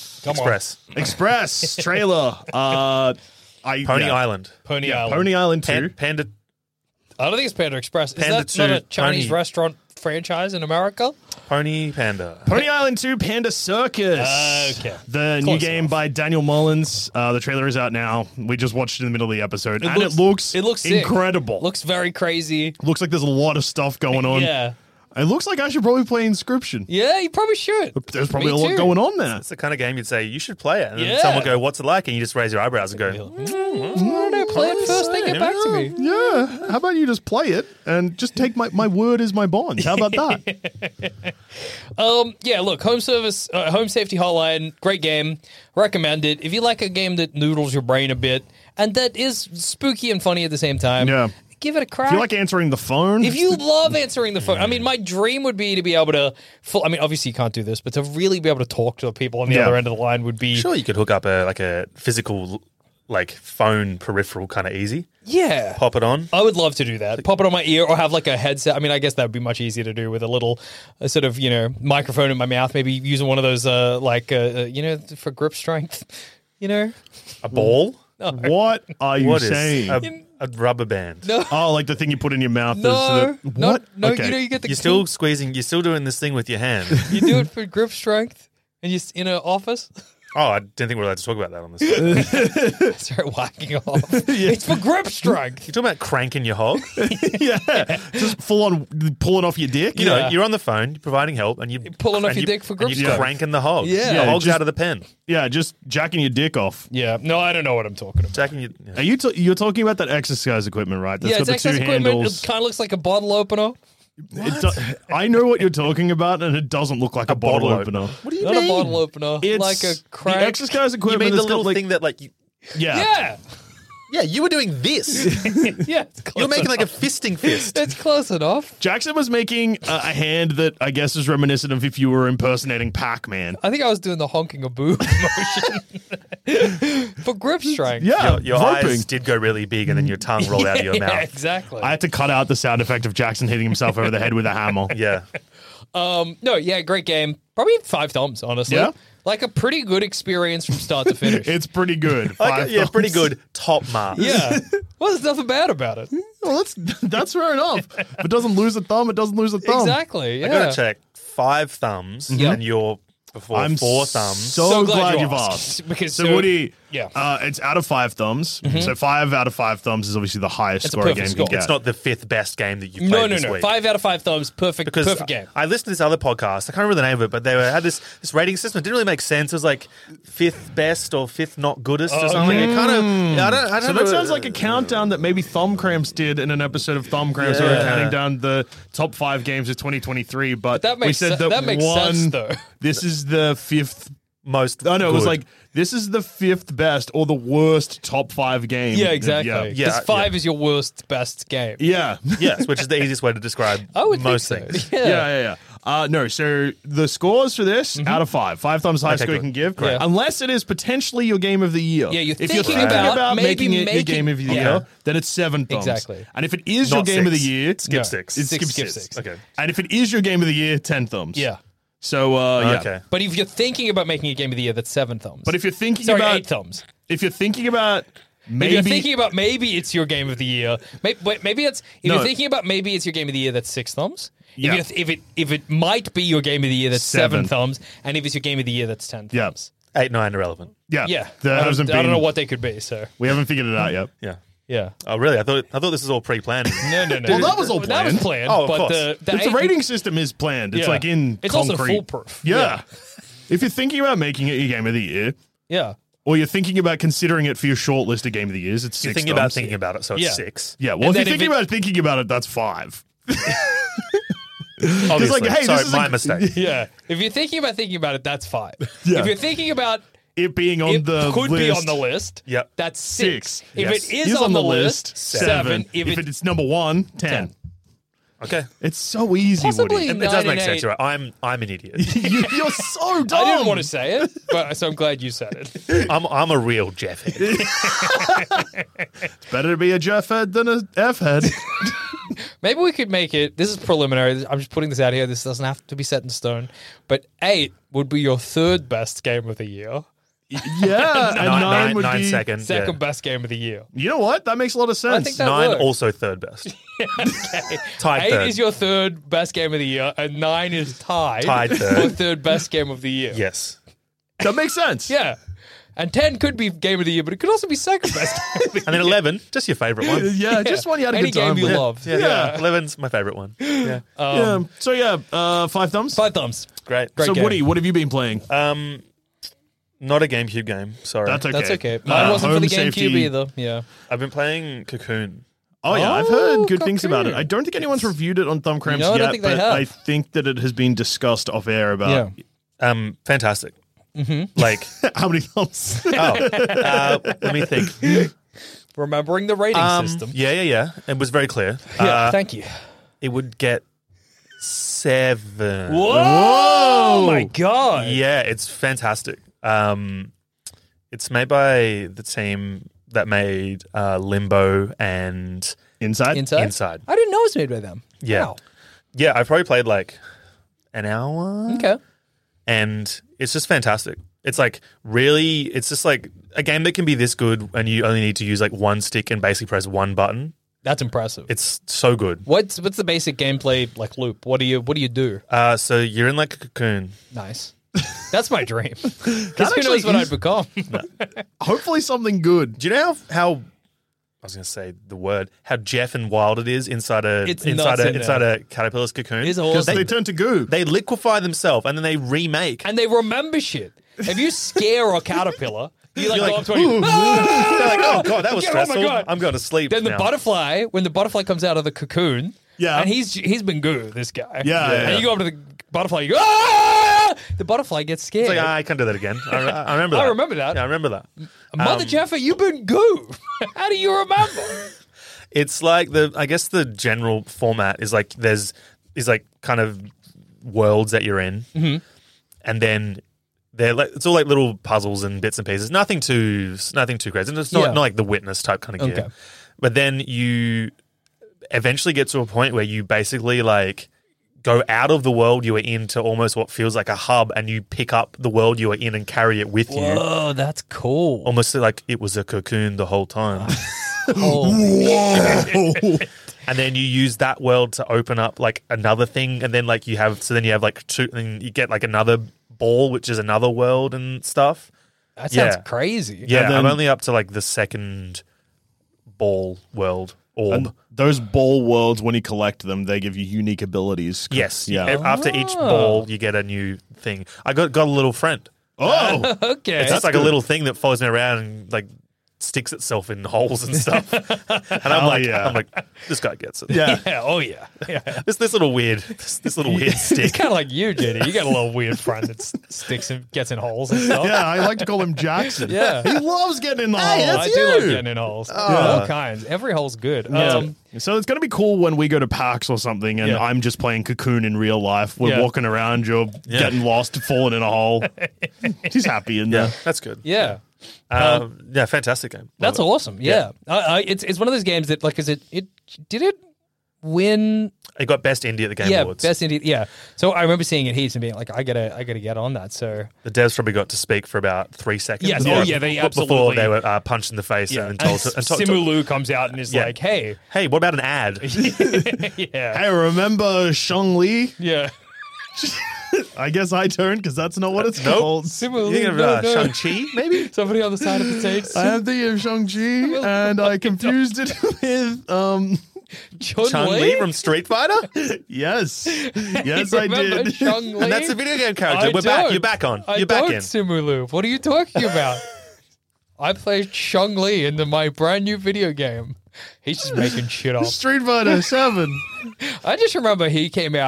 Express. trailer. Pony Island. Pony Island. Pony Island 2. Panda. I don't think it's Panda Express. Is Panda that 2, not a Chinese Pony. restaurant franchise in America? Pony Panda. Pony Island 2 Panda Circus. Okay. The new Close game enough. by Daniel Mullins. The trailer is out now. We just watched it in the middle of the episode. It it looks sick. incredible. Looks very crazy. Looks like there's a lot of stuff going on. Yeah. It looks like I should probably play Inscription. Yeah, you probably should. There's probably Me a lot too. going on there. It's the kind of game you'd say, you should play it. And then Yeah. someone will go, what's it like? And you just raise your eyebrows and go, I don't know. Play it first, then get back to me. Yeah. How about you just play it and just take my word as my bond? How about that? Yeah, look, Home Safety Hotline, great game. Recommend it. If you like a game that noodles your brain a bit and that is spooky and funny at the same time, Yeah. give it a crack. If you like answering the phone, If you love answering the phone, I mean, my dream would be to be able to, I mean, obviously you can't do this, but to really be able to talk to the people on the Yeah. other end of the line would be, sure, you could hook up a physical phone peripheral kind of easy. yeah. Pop it on. I would love to do that. Pop it on my ear or have like a headset. I mean, I guess that would be much easier to do with a little sort of, microphone in my mouth, maybe using one of those, for grip strength, A ball? what are you What is saying? a rubber band? No. Oh, like the thing you put in your mouth. No, what? no, Okay. you get the You're still squeezing, you're still doing this thing with your hand. you do it for grip strength and you're in an office. Oh, I didn't think we were allowed to talk about that on this. Start whacking off. It's for grip strength. You're talking about cranking your hog? Yeah. Just full on pulling off your dick. You know, Yeah. you're on the phone, you're providing help, and you're pulling off and your you- dick for and grip you're strength. cranking the hog. Yeah. The Yeah, hog's just- out of the pen. Yeah, just jacking your dick off. Yeah. No, I don't know what I'm talking about. Jacking your. Are you you're talking about that exercise equipment, right? That's Yeah, got it's the two exercise equipment. handles. It kind of looks like a bottle opener. I know what you're talking about, and it doesn't look like a bottle bottle opener. What do you Not mean? a bottle opener. It's like a the crank. exercise You equipment. mean the that's got, little like, thing that like you. Yeah. Yeah. Yeah, you were doing this. Yeah. It's close You're making like a enough. fisting fist. It's close enough. Jackson was making a hand that I guess is reminiscent of if you were impersonating Pac-Man. I think I was doing the honking a boob motion for grip strength. Yeah, Your groping. eyes did go really big, and then your tongue rolled out of your Yeah, mouth. exactly. I had to cut out the sound effect of Jackson hitting himself over the head with a hammer. Yeah. No, yeah, great game. Probably 5 thumbs, honestly. Yeah? Like a pretty good experience from start to finish. It's pretty good. Okay, Five yeah, pretty thumbs. good. Top mark. Yeah. Well, there's nothing bad about it. Well, that's fair enough. If it doesn't lose a thumb, it doesn't lose a thumb. Exactly. Yeah. I gotta check. 5 thumbs, Yep. and you're before I'm 4 thumbs. So glad you you've asked. asked. Because So Woody, yeah. it's out of 5 thumbs. So 5 out of 5 thumbs is obviously the highest It's a score a perfect game score. can get. It's not the 5th best game that you've played No, this no. week. 5 out of 5 thumbs. Perfect. Because Perfect game. I listened to this other podcast. I can't remember the name of it, but they had this rating system. It didn't really make sense. It was like 5th best or 5th not goodest or something. It kind of. I don't So know. that sounds like a countdown that maybe Thumb Cramps did in an episode of Thumb Cramps where we're Yeah. counting down the top 5 games of 2023. But that makes we said sen- that makes one, sense, though. This is the 5th. most. Oh no, it was good. like this is the 5th best or the worst top 5 game. Yeah, exactly. Yeah. Yeah. Because 5 is your worst, best game. Yeah. Yes, which is the easiest way to describe I would most think so. things. Yeah. No, so the scores for this out of 5. 5 thumbs highest Okay, score you good. can give. Great. unless it is potentially your game of the year. Yeah, you're if you're thinking thinking about about maybe making it your making- game of the Yeah. year, then it's 7 thumbs. Exactly. And if it is Not your game of the 6. year, Skip No. 6. it's Skip skip 6. 6. Okay. And if it is your game of the year, 10 thumbs. Yeah. So yeah. Okay. But if you're thinking about making a game of the year, that's 7 thumbs. But if you're thinking Sorry, about 8 thumbs. if you're thinking about If you're maybe thinking about maybe it's your game of the year, maybe it's if No. you're thinking about maybe it's your game of the year, that's 6 thumbs. Yeah. If it might be your game of the year, that's 7 7. thumbs, and if it's your game of the year, that's 10 Yeah. thumbs. 8, 9 irrelevant. yeah, Yeah, there hasn't I don't been- know what they could be. So we haven't figured it out yet. Yeah. yeah, Oh, really? I thought this was all pre-planned. no. Well, that was all That was planned. planned. Oh, of but course. the The rating system is planned. It's Yeah. like in It's also concrete. foolproof. Yeah. If you're thinking about making it your game of the year, Yeah. or you're thinking about considering it for your short list of game of the years, it's 6 You're thinking thumbs. about it, so it's Yeah. 6. Yeah, well, And if then you're if thinking it- about thinking about it, that's 5. Obviously. like, hey, sorry, this is my a- mistake. Yeah. If you're thinking about it, that's fine. Yeah. If you're thinking about It being on it the could list. be on the list. Yep. That's 6. If Yes. it is on the list, 7. If it's number 1, 10. Okay. It's so easy, Possibly Woody. It does make 9 and sense. 8. Right? I'm an idiot. You're so dumb. I didn't want to say it, but so I'm glad you said it. I'm a real Jeff head. It's better to be a Jeff head than a F head. Maybe we could make it. This is preliminary. I'm just putting this out here. This doesn't have to be set in stone. But 8 would be your third best game of the year. Yeah, and 9 would be second. Second Yeah. best game of the year. You know what? That makes a lot of sense. I think that 9 works. also third best. Okay. Tied 8 third. is your third best game of the year, and 9 is tied Tied third. for third best game of the year. Yes. That makes sense. Yeah. And 10 could be game of the year, but it could also be second best game of the And then 11, just your favorite one. Yeah, just one you had a Any good time game you with. love. Yeah. 11's my favorite one. Yeah. Yeah. So yeah, 5 thumbs. 5 thumbs. Great. Great so game. Woody, what have you been playing? Not a GameCube game. Sorry. That's okay. That's okay. Mine wasn't for home the safety- GameCube either. Yeah. I've been playing Cocoon. Oh yeah, I've heard good Oh, things about it. Cocoon. I don't think anyone's reviewed it on Thumb Cramps No, I yet, don't think they but have. I think that it has been discussed off air about Fantastic. Mm-hmm. Like, how many thumbs. let me think. Remembering the rating system. Yeah. It was very clear. Yeah, thank you. It would get 7. Whoa! Oh my god! Yeah, it's fantastic. It's made by the team that made Limbo and Inside. Inside. I didn't know it was made by them. Yeah. Wow. Yeah, I probably played like an hour. Okay. And it's just fantastic. It's like really, it's just like a game that can be this good and you only need to use like one stick and basically press one button. That's impressive. It's so good. What's the basic gameplay like loop? What do you do? So you're in like a cocoon. Nice. That's my dream. Because who actually knows what is- I'd become? Hopefully something good. Do you know how I was going to say the word, how Jeff and wild it is inside a It's nuts in a caterpillar's cocoon? It's Because awesome. they turn to goo. They liquefy themselves and then they remake. And they remember shit. If you scare a caterpillar, you like You're go like, up to it, you, They're like, oh god, that was Yeah, oh my stressful. God. I'm going to sleep. then the now. butterfly, when the butterfly comes out of the cocoon, Yeah. and he's been goo, this guy. Yeah, yeah. And you go up to the butterfly, you go, ah! The butterfly gets scared. It's like, I can't do that again. I remember that. I remember that. Yeah, I remember that. Mother Jeffer, you've been goo. How do you remember? It's like I guess the general format is like there's like kind of worlds that you're in, and then they're like, it's all like little puzzles and bits and pieces. Nothing too crazy. And it's not, Yeah. not like the Witness type kind of gear. Okay. But then you eventually get to a point where you basically like go out of the world you were in to almost what feels like a hub, and you pick up the world you were in and carry it with you. Whoa, that's cool. Almost like it was a cocoon the whole time. And then you use that world to open up like another thing, and then like you have like two, and you get like another ball, which is another world and stuff. That sounds Yeah. crazy. Yeah, And then- I'm only up to like the second ball world orb. And those ball worlds, when you collect them, they give you unique abilities. Yes, Yeah. After each ball, you get a new thing. I got a little friend. Oh, Okay. It's just like a little thing that follows me around and like sticks itself in holes and stuff. And I'm like, this guy gets it. yeah. yeah, oh yeah. Yeah. This little weird stick. It's kind of like you, JD. You got a little weird friend that sticks and gets in holes and stuff. Yeah, I like to call him Jackson. Yeah. He loves getting in the I hole. do love getting in holes. All kinds. Every hole's good. So it's going to be cool when we go to PAX or something and Yeah. I'm just playing Cocoon in real life. We're Yeah. walking around, you're getting lost, falling in a hole. He's happy in Yeah, there. that's good. yeah. Yeah, fantastic game. That's awesome. Yeah. It's one of those games that, like, did it win? It got best indie at the Game Awards. Best indie. Yeah. So I remember seeing it heaps and being like, I gotta get on that. So The devs probably got to speak for about 3 seconds. Yes. before- Oh, yeah, they before absolutely- they were punched in the face and told to. Simulu comes out and is Yeah. like, hey, Hey, what about an ad? yeah, Hey, remember Shang Li? yeah. I guess I turned because that's not what it's Nope. called. Simulu. You think of no. Shang-Chi, maybe? Somebody on the side of the stage. I am thinking of Shang-Chi and I confused it with, Chun-Li from Street Fighter? yes. Yes, I Remember did. Chun-Li? And that's a video game character. I We're back. don't. You're back on. I You're back don't, in. Simulu. What are you talking about? I played Shang-Li in my brand new video game. He's just making shit up. Street Fighter 7. I just remember he came out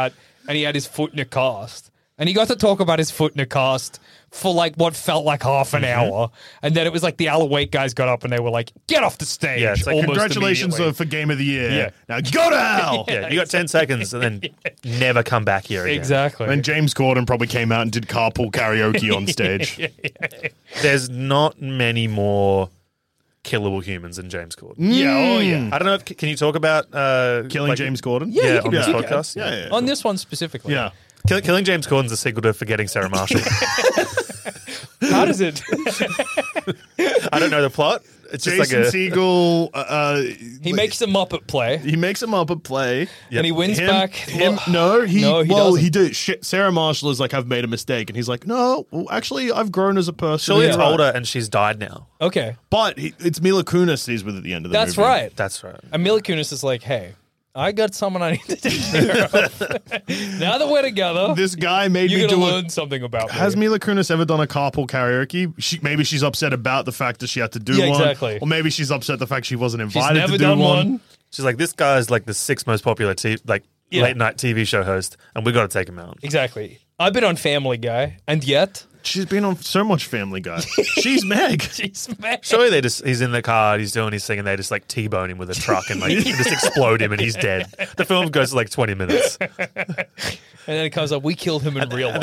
and he had his foot in a cast. And he got to talk about his foot in a cast for like what felt like half an hour. And then it was like the Alan Wake guys got up and they were like, get off the stage. Yeah, it's like, almost Congratulations immediately. for Game of the Year. Yeah. Now go to hell. Yeah, you got 10 seconds and then never come back here again. Exactly. And James Corden probably came out and did carpool karaoke on stage. There's not many more killable humans than James Corden. Yeah, oh yeah. I don't know if can you talk about Killing James Corden? Yeah, you can on this do that. podcast. Yeah. On this one specifically. Yeah. Killing James Corden's a sequel to Forgetting Sarah Marshall. How does it? I don't know the plot. It's just Jason like a Segel. He makes a Muppet play. He makes him up at play. And he wins back. No, he doesn't. did. Sarah Marshall is like, I've made a mistake, and he's like, no, well, actually, I've grown as a person. surely it's You're right. older and she's died now. Okay. But it's Mila Kunis he's with at the end of the That's movie. right. That's right. And Mila Kunis is like, hey, I got someone I need to take care of. Now that we're together, This guy made you're me going to do learn something about me. Has Mila Kunis ever done a carpool karaoke? Maybe she's upset about the fact that she had to do Yeah, one. exactly. Or maybe she's upset the fact she wasn't She's invited never to do done one. She's like, this guy's like the sixth most popular Yeah. late night TV show host, and we got to take him out. Exactly. I've been on Family Guy, and yet She's been on so much Family Guy. She's Meg. she's mad. Surely he's in the car, he's doing his thing, and they just like T-bone him with a truck and like just explode him, and he's dead. The film goes to like 20 minutes. And then it comes up, we killed him in real life.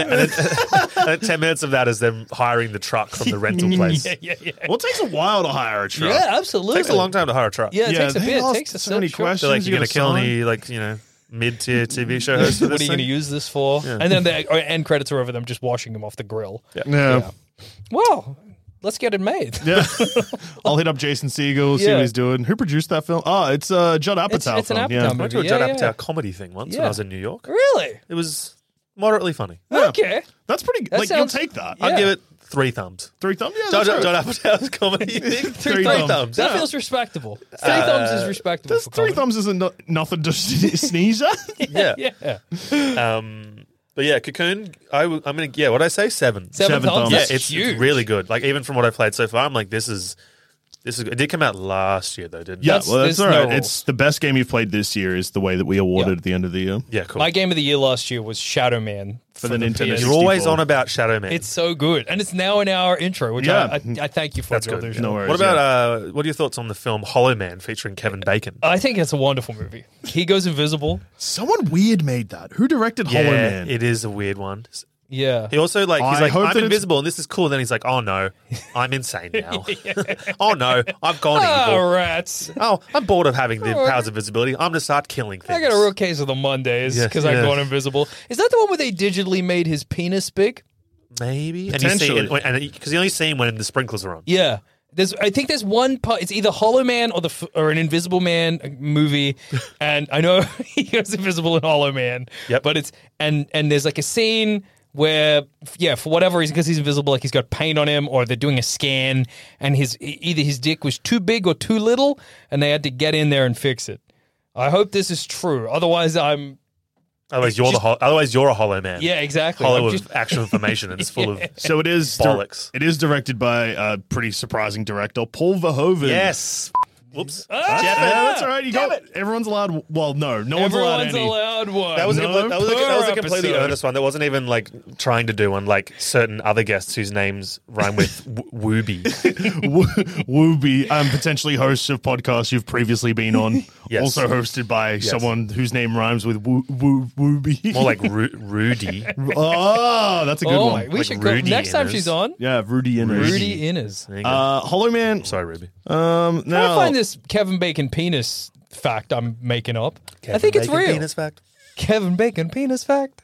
And then 10 minutes of that is them hiring the truck from the rental place. yeah. Well, it takes a while to hire a truck. Yeah, absolutely. It takes a long time to hire a truck. Yeah, it takes a they bit. It ask takes a so many short- questions. They're like, you're going to kill sign. any like, mid-tier TV show host for What this are you going to thing? use this for? Yeah. And then the end credits are over them just washing him off the grill. Yeah. Well, let's get it made. Yeah. I'll hit up Jason Segel, see Yeah. what he's doing. Who produced that film? Oh, it's Judd Apatow it's an film. Apatow yeah. I went to a movie. Judd Yeah, Apatow yeah. comedy thing once when Yeah. I was in New York. Really? It was moderately funny. Yeah. Okay. That's pretty That like sounds- you'll take that. Yeah. I'd give it 3 thumbs. 3 thumbs? Yeah, Judd that's right. Apatow's comedy thing. Three 3 thumbs. thumbs. That Yeah. feels respectable. 3 thumbs is respectable. That's for 3 comedy. thumbs isn't nothing to sneeze at. Yeah. Yeah. But yeah, Cocoon, I'm going to, what did I say? 7. Seven Seven thumbs. thumbs. Yeah, That's it's huge. really good. Like, even from what I've played so far, I'm like, this is, it did come out last year, though, didn't it? Yeah, That's- well, that's there's all no right. rules. It's the best game you've played this year is the way that we awarded Yeah. at the end of the year. Yeah, cool. My game of the year last year was Shadow Man For the Nintendo PS. You're always 64. on about Shadow Man. It's so good. And it's now in our intro, which Yeah. I thank you for. That's Joel good. Dusha. No worries. What about, what are your thoughts on the film Hollow Man featuring Kevin Bacon? I think it's a wonderful movie. He goes invisible. Someone weird made that. Who directed Hollow Man? It is a weird one. Yeah. He also like he's I like hope I'm that it's- invisible and this is cool. Then he's like, oh no, I'm insane now. Oh no, I've gone Oh, evil. rats. Oh, I'm bored of having the powers of visibility. I'm gonna start killing things. I got a real case of the Mondays Yeah, because I've yeah. gone invisible. Is that the one where they digitally made his penis big? Maybe Potentially. and because you only see him when the sprinklers are on. Yeah. I think there's one part. It's either Hollow Man or an Invisible Man movie, and I know he goes invisible in Hollow Man. Yep. But it's and there's like a scene where, yeah, for whatever reason, because he's invisible, like he's got paint on him, or they're doing a scan, and either his dick was too big or too little, and they had to get in there and fix it. I hope this is true. Otherwise, Otherwise, you're a Hollow Man. yeah, exactly. Hollow I'm of just- actual information, and it's full of So it is bollocks. It is directed by a pretty surprising director, Paul Verhoeven. yes. Whoops. Yeah, that's all right. You got everyone's allowed. Well, no one's allowed Everyone's any. allowed one. That was, No, that was a per completely episode. earnest one. That wasn't even like trying to do one like certain other guests whose names rhyme with Wooby. Wooby, potentially hosts of podcasts you've previously been on, Yes. also hosted by someone whose name rhymes with Wooby. More like Rudy. Oh, that's a good Oh one. my! We Like should go Rudy next time Inners. she's on. Yeah, Rudy Inners. Rudy Inners. There you go. Hollow Man. Sorry, Ruby. I Now find this Kevin Bacon penis fact I'm making up. I think it's Bacon real. Penis fact. Kevin Bacon penis fact.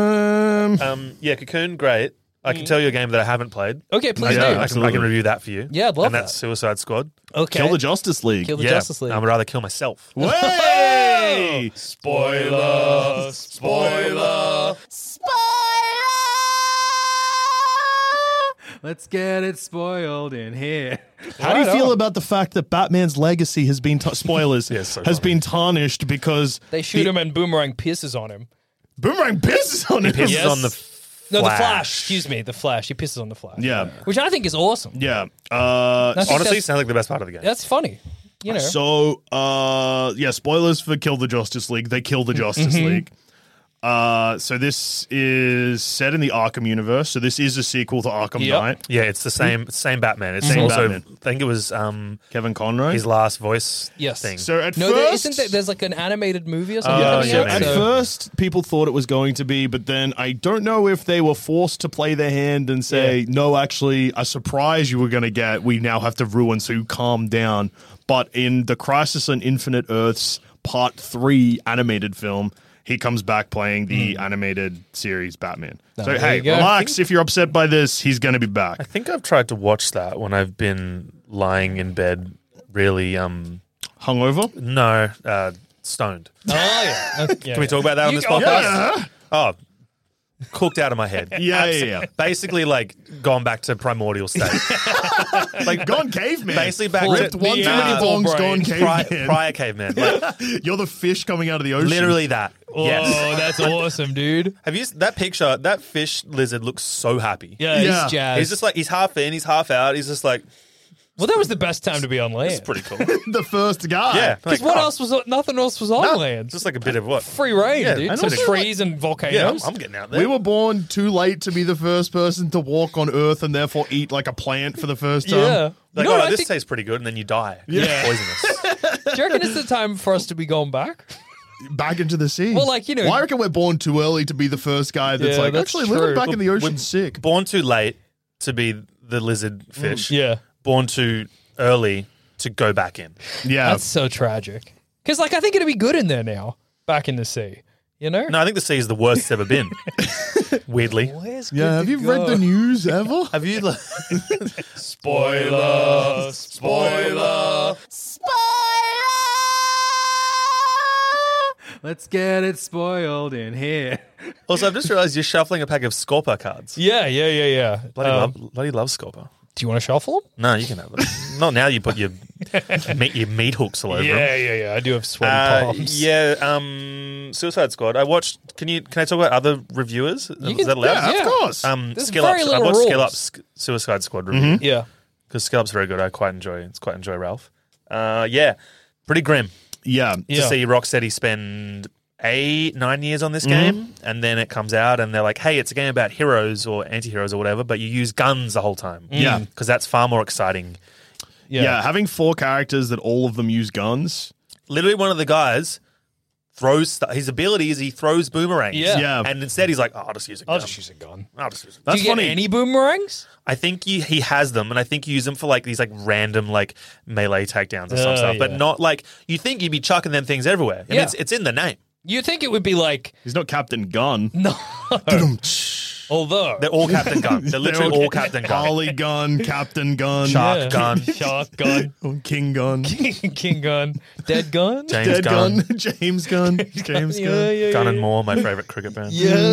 Yeah, Cocoon, great. I can tell you a game that I haven't played. Okay, please Yeah, do. I absolutely. can review that for you. Yeah, I'd love and that's that. Suicide Squad. Okay. Kill the Justice League. Kill the Yeah, Justice League. I would rather kill myself. Way! Spoiler! Spoiler! Let's get it spoiled in here. How do you feel about the fact that Batman's legacy has been spoilers Yes, so has funny. been tarnished because They shoot him and Boomerang pisses on him. Boomerang pisses on him? Pisses Yes. on the No, the Flash. Flash. Excuse me, the Flash. He pisses on the Flash. Yeah. Which I think is awesome. Yeah. I think Honestly, that's- sounds like the best part of the game. That's funny. You know. So, yeah, spoilers for Kill the Justice League. They kill the Justice League. So this is set in the Arkham universe. So this is a sequel to Arkham Yep. Knight. Yeah, it's the same Batman. It's Same also Batman. I think it was Kevin Conroy. his last voice Yes. thing. So at No, first, there's like an animated movie or something coming yeah, out? at maybe. first, people thought it was going to be, but then I don't know if they were forced to play their hand and say, no, actually, a surprise you were going to get, we now have to ruin, so you calm down. But in the Crisis on Infinite Earths Part 3 animated film, he comes back playing the animated series Batman. So, there hey, you go. relax. If you're upset by this, he's going to be back. I think I've tried to watch that when I've been lying in bed really Hungover? stoned. Oh, yeah. Can we talk about that on this podcast? Yeah. Oh, cooked out of my head. Yeah. Basically, like, gone back to primordial state. Like, gone caveman. Basically back Ripped to one too many bongs, gone caveman. prior caveman. Like, You're the fish coming out of the ocean. literally that. Oh, Yes. that's awesome, dude. Have you that picture? That fish lizard looks so happy. Yeah, Yeah. he's jazzed. He's just like, he's half in, he's half out. He's just like, well, that was the best time to be on land. it's pretty cool. the first guy. Yeah. Because Like, what oh, else was nothing else was on no, land? Just like a bit of what? Free reign, Yeah, dude. and Some also, trees and volcanoes. Yeah, I'm getting out there. We were born too late to be the first person to walk on Earth and therefore eat like a plant for the first time. Yeah. like, No, oh, I this think- tastes pretty good, and then you die. Yeah. It's poisonous. Do you reckon it's the time for us to be going back? Back into the sea. Well, like, you know- Well, I reckon we're born too early to be the first guy that's Yeah, like, that's actually, true. living back in the We're ocean's sick. Born too late to be the lizard fish. Yeah. Born too early to go back in. Yeah. That's so tragic. Because, like, I think it'd be good in there now, back in the sea. You know? No, I think the sea is the worst it's ever been. Weirdly. Where's Yeah, have you read the news ever? Have you? Like, Spoiler! Spoiler! Let's get it spoiled in here. also, I've just realized you're shuffling a pack of Scorpa cards. Yeah. Bloody love Scorpa. Do you want to shuffle them? No, you can have them. Not now. You put your meat hooks all over them. Yeah. I do have sweaty palms. Yeah, Suicide Squad. I watched. Can I talk about other reviewers? Is that allowed? Yeah, of course. There's Skill very Ups. I little watched Skill rules. Up's Suicide Squad review Yeah. because Skill Up's very good. I quite enjoy Ralph. Yeah, pretty grim Yeah. to see Rocksteady spend 8-9 years on this game, and then it comes out and they're like, hey, it's a game about heroes or anti-heroes or whatever, but you use guns the whole time. Yeah. Because that's far more exciting. Yeah. Having 4 characters that all of them use guns. Literally one of the guys throws his ability is he throws boomerangs. Yeah. And instead he's like, oh, I'll just use a gun. I'll just use a gun. I'll just use a gun. That's do you funny. get any boomerangs? I think he has them, and I think you use them for like these like random like melee takedowns or some stuff, but yeah. not like you think you'd be chucking them things everywhere. And Yeah. it's in the name. You think it would be like, He's not Captain Gun. no. Although. They're all Captain Gun. They're literally all Captain Gun. Harley Gun, Captain Gun, Shark Gun. Shark gun. King Gun, King gun. Dead gun. James Dead Gun. Gun, James Gun, James Gun. Yeah. Gun and More, my favorite cricket band. Yeah.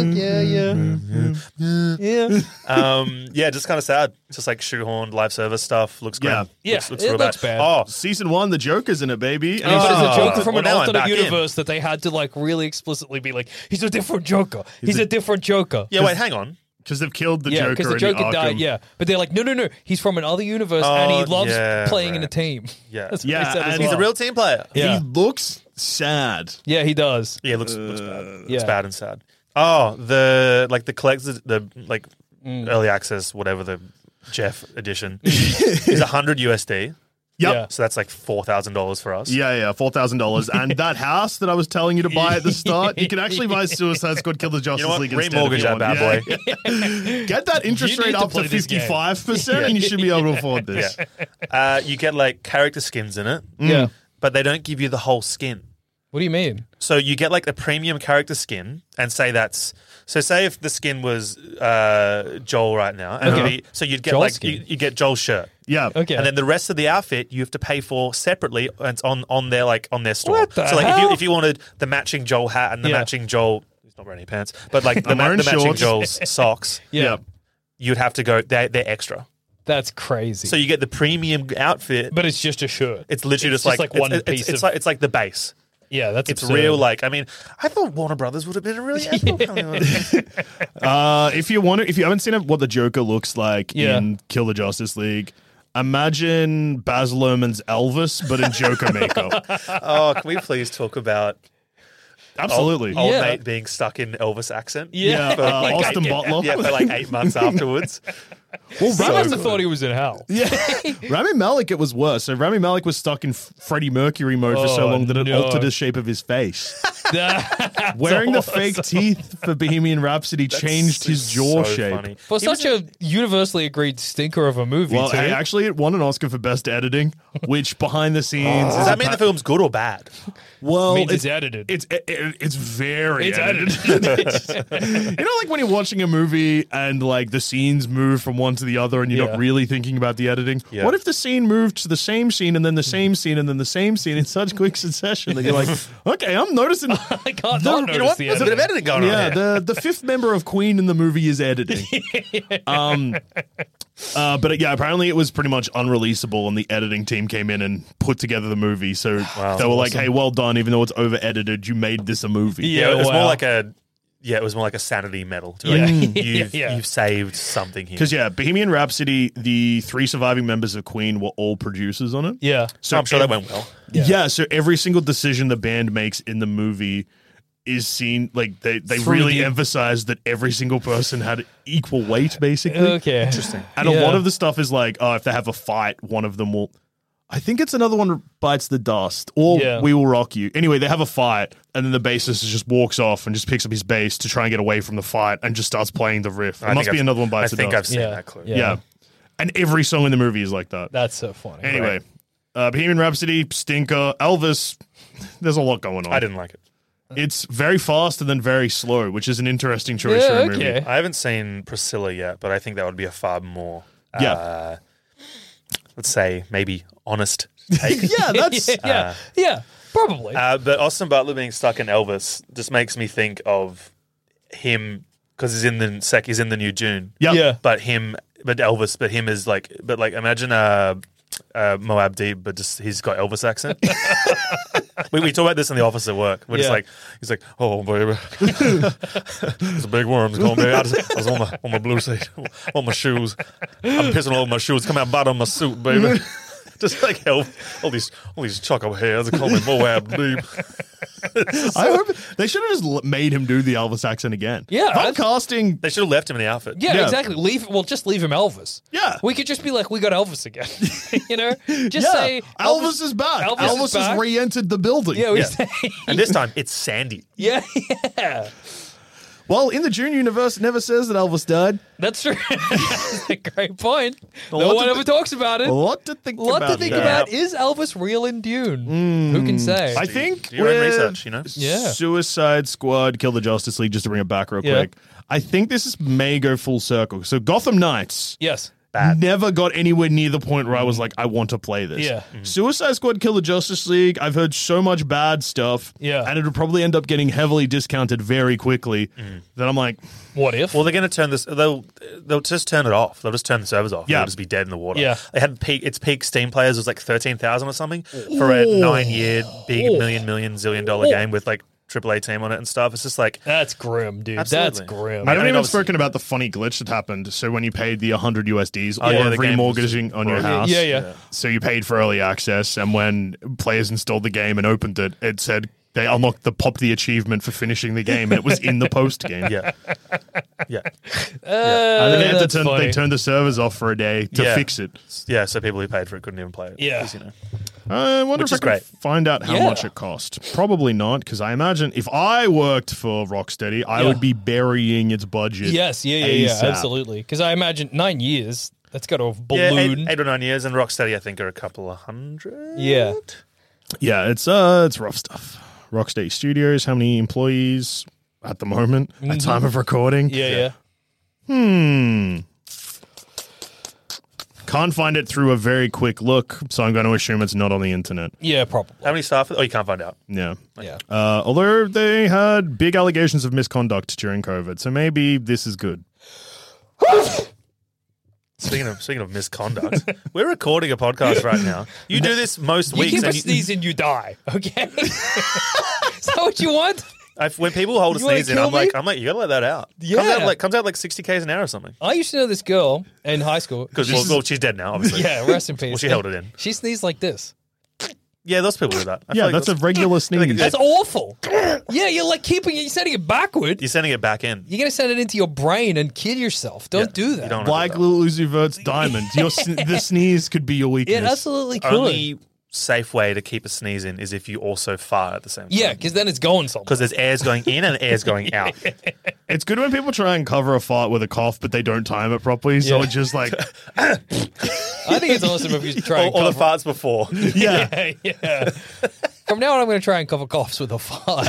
Yeah, just kind of sad. Just like shoehorned live service stuff. Looks grim. Yeah. Yeah, looks it real looks bad. bad. Oh, Season 1, the Joker's in it, baby. And But he's- it's a Joker from Well, an now I'm alternate back in. universe that they had to like really explicitly be like, he's a different Joker. He's a different Joker. yeah, wait, hang on. Because they've killed the Yeah, Joker because the in Joker Arkham. died. Yeah, but they're like, no. He's from another universe, and he Oh, loves yeah, playing in a right. team. Yeah. That's what Yeah, they said as and He's a well. real team player. Yeah. He looks sad. Yeah, he does. Yeah, it looks bad. yeah. It's bad and sad. Oh, the collectors, the like early access, whatever the Jeff edition is $100 USD. Yep. Yeah. So that's like $4,000 for us. Yeah, $4,000. And that house that I was telling you to buy at the start, you can actually buy Suicide Squad, Kill the Justice You know what? League instead. Remortgage if you that bad want. boy. Yeah. Get that interest You need rate to up to play this game. 55%, and you should be able to afford this. You get like character skins in it, Yeah. but they don't give you the whole skin. What do you mean? So you get like the premium character skin, and say if the skin was Joel right now, and Okay. so you'd get Joel like skin. you get Joel's shirt. Yeah. Okay. And then the rest of the outfit you have to pay for separately, and it's on their store. What the so like hell? if you wanted the matching Joel hat and the Yeah. matching Joel, he's not wearing any pants, but like the I'm wearing matching shorts. Joel's socks, Yeah. you'd have to go. They're extra. That's crazy. So you get the premium outfit. but it's just a shirt. It's literally It's just just like it's- one it's, piece It's of- like it's like the base. Yeah, that's It's absurd. real. Like I mean, I thought Warner Brothers would have been a really If you haven't seen what the Joker looks like Yeah. in Kill the Justice League, imagine Baz Luhrmann's Elvis, but in Joker makeup. Oh, can we please talk about Absolutely. Old Yeah. mate being stuck in Elvis accent. Yeah. For like Austin Butler. Yeah, for like 8 months afterwards. Well, I must have thought he was in hell. Yeah, Rami Malek, it was worse. So Rami Malek was stuck in Freddie Mercury mode for so Oh, long that it no. altered the shape of his face. That's Wearing the awesome. fake teeth for Bohemian Rhapsody changed his jaw so shape. funny. For such a universally agreed stinker of a movie, Well, too. hey, actually, it won an Oscar for Best Editing, which behind the scenes Does that mean the film's good or bad? well, means it's edited. It's very It's edited. You know, like when you're watching a movie and like the scenes move from one to the other, and you're Yeah. not really thinking about the editing. Yeah. What if the scene moved to the same scene and then the same scene and then the same scene in such quick succession that you're like, okay, I'm noticing. I can't The- not you know notice what? the There's a bit of editing. editing going on Yeah, here. the fifth member of Queen in the movie is editing. But yeah, apparently it was pretty much unreleasable, and the editing team came in and put together the movie. So they were like, "Hey, well done! Even though it's over edited, you made this a movie." Yeah. it was wow. more like a it was more like a sanity medal. To Yeah. like, you've Yeah. you've saved something here. Because yeah, Bohemian Rhapsody, the 3 surviving members of Queen were all producers on it. Yeah. So I'm sure that went well. Yeah. So every single decision the band makes in the movie is seen like they Through really the- emphasize that every single person had equal weight, basically. Okay. Interesting. And a lot of the stuff is like, oh, if they have a fight, one of them will. I think it's another one bites the dust, or Yeah. We Will Rock You. Anyway, they have a fight, and then the bassist just walks off and just picks up his bass to try and get away from the fight, and just starts playing the riff. There must be another one bites the I think dust. I've seen Yeah. that clip. Yeah. And every song in the movie is like that. That's so funny. Anyway, Bohemian Rhapsody, Stinker, Elvis. There's a lot going on. I didn't like it. It's very fast and then very slow, which is an interesting choice Yeah, for a movie. okay. I haven't seen Priscilla yet, but I think that would be a far more, let's say, maybe honest take. Yeah, that's yeah, probably. But Austin Butler being stuck in Elvis just makes me think of him because he's in the new Dune. Yep. Yeah. But Elvis, but him is like, imagine Moab Deep, but just he's got Elvis accent. we talk about this in the office at work. We're just Yeah. like, he's like, oh baby, there's a big worm going me. I was on my blue seat, on my shoes. I'm pissing all over my shoes. Come out bottom of my suit, baby. Just like help all these chocolate hairs. They call me Moab Deep. I hope they should have just made him do the Elvis accent again. Yeah, If I'm casting. They should have left him in the outfit. yeah, yeah. exactly. Just leave him Elvis. Yeah. We could just be like, we got Elvis again. You know? Just Yeah, say Elvis is back. Elvis Elvis is has back. re-entered the building. Yeah, we Yeah. say And this time it's Sandy. yeah. Well, in the Dune universe, it never says that Elvis died. That's true. Great point. A No lot one to ever talks about it. A lot to think Lot about. to think there. about. Is Elvis real in Dune? Who can say? I think Do your own with research, you know? Yeah. Suicide Squad, Kill the Justice League, just to bring it back real Yeah. quick. I think may go full circle. So Gotham Knights Yes. Bad. never got anywhere near the point where I was like, I want to play this. Yeah. Suicide Squad, Kill the Justice League, I've heard so much bad stuff. Yeah. And it'll probably end up getting heavily discounted very quickly that I'm like, What if? Well, they're going to turn this. They'll just turn it off. They'll just turn the servers off. Yeah. It'll just be dead in the water. Yeah. They had peak Steam players was like 13,000 or something for a 9-year big million zillion dollar game with like AAA team on it and stuff. It's just like That's grim, dude. Absolutely. That's grim. I haven't even obviously- spoken about the funny glitch that happened. So when you paid the 100 USDs Oh, yeah, or the game was remortgaging on your broken. house. Yeah. So you paid for early access, and when players installed the game and opened it, it said they unlocked the achievement for finishing the game, and it was in the post game. yeah, yeah, And then That's they funny. turned the servers off for a day to Yeah. fix it. yeah. So people who paid for it couldn't even play it. Yeah. 'Cause, you know. I wonder Which if I is can great. find out how Yeah. much it cost. Probably not, because I imagine if I worked for Rocksteady, I Yeah. would be burying its budget. Yes, yeah, ASAP. absolutely. Because I imagine 9 years, that's got to have Yeah, ballooned. 8 or 9 years, and Rocksteady I think are a couple of hundred. Yeah. Yeah, it's rough stuff. Rocksteady Studios, how many employees at the moment at time of recording? Yeah. Can't find it through a very quick look, so I'm going to assume it's not on the internet. Yeah, probably. How many staff? Oh, you can't find out. Yeah. Yeah. Although they had big allegations of misconduct during COVID, so maybe this is good. Speaking of misconduct, we're recording a podcast right now. You do this most You weeks. keep a and sneeze and you die, okay? Is that what you want? when people hold a You wanna sneeze in, kill I'm like, me? you gotta let that out. Yeah. Comes out like 60 k's an hour or something. I used to know this girl in high school. Because well, she's dead now, obviously. Yeah, rest in peace. Well, she held it in. She sneezed like this. Yeah, those people do that. I feel Yeah, like that's a regular sneeze. That's awful. Yeah, you're like you're sending it backward. You're sending it back in. You're going to send it into your brain and kill yourself. Don't do that. You don't wanna Like do Lil Uzi Vert's Diamond. The sneeze could be your weakness. It absolutely that. could. Only safe way to keep a sneeze in is if you also fart at the same time. Yeah, because then it's going somewhere. Because there's airs going in and airs going out. It's good when people try and cover a fart with a cough, but they don't time it properly. So Yeah. it's just like, I think it's awesome if you try and All the cover. farts before. yeah. Yeah. From now on, I'm going to try and cover coughs with a fart.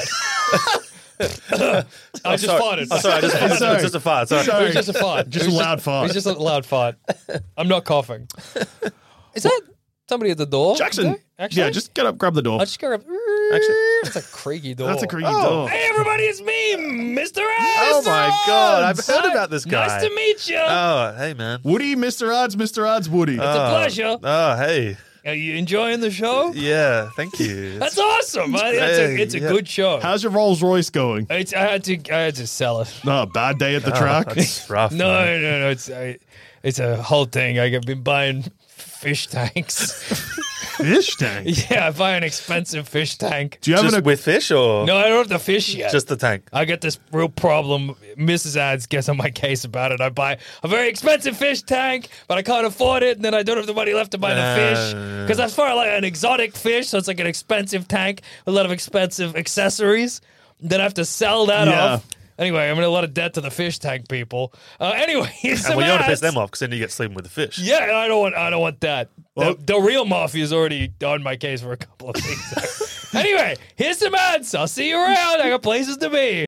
I just farted. Oh, sorry, it's just a fart. Sorry. It was just a fart. Just It was a loud fart. It was just a loud fart. I'm not coughing. Is that somebody at the door? Jackson. Actually? Yeah, just get up, grab the door. I'll just go up. Actually- That's a creaky door. That's a creaky door. Hey, everybody, it's me, Mr. Oh, my God. I've heard Hi. about this guy. Nice to meet you. Oh, hey, man. Woody, Mr. Odds, Woody. it's a pleasure. Oh, hey. Are you enjoying the show? Yeah, thank you. That's awesome. It's a yeah. good show. How's your Rolls Royce going? I had to sell it. No, bad day at the track. That's rough. No, man. it's a whole thing. I've been buying fish tanks. Fish tank. Yeah, I buy an expensive fish tank. Do you have Just an with fish or No, I don't have the fish yet. just the tank? I get this real problem. Mrs. Ads gets on my case about it. I buy a very expensive fish tank, but I can't afford it, and then I don't have the money left to buy the fish because that's for like an exotic fish, so it's like an expensive tank with a lot of expensive accessories. Then I have to sell that Yeah. off. Anyway, I'm in a lot of debt to the fish tank people. Anyway, here's And some well, you don't want to piss ads. them off because then you get sleeping with the fish. Yeah, I don't want that. Well- the real mafia is already on my case for a couple of things. Anyway, here's some ads. I'll see you around. I got places to be.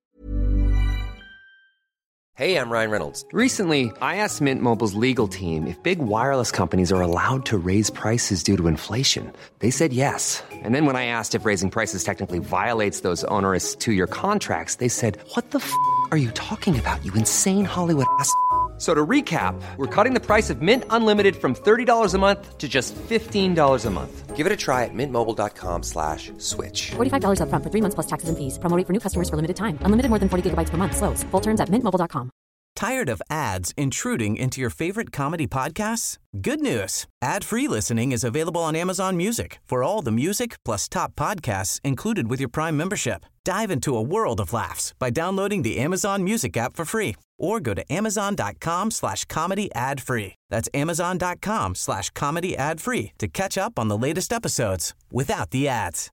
Hey, I'm Ryan Reynolds. Recently, I asked Mint Mobile's legal team if big wireless companies are allowed to raise prices due to inflation. They said yes. And then when I asked if raising prices technically violates those onerous two-year contracts, they said, "What the f*** are you talking about, you insane Hollywood ass?" So to recap, we're cutting the price of Mint Unlimited from $30 a month to just $15 a month. Give it a try at mintmobile.com/switch. $45 up front for 3 months plus taxes and fees. Promo rate for new customers for limited time. Unlimited more than 40 gigabytes per month. Slows full terms at mintmobile.com. Tired of ads intruding into your favorite comedy podcasts? Good news. Ad-free listening is available on Amazon Music for all the music plus top podcasts included with your Prime membership. Dive into a world of laughs by downloading the Amazon Music app for free or go to amazon.com/comedy ad-free. That's amazon.com/comedy ad-free to catch up on the latest episodes without the ads.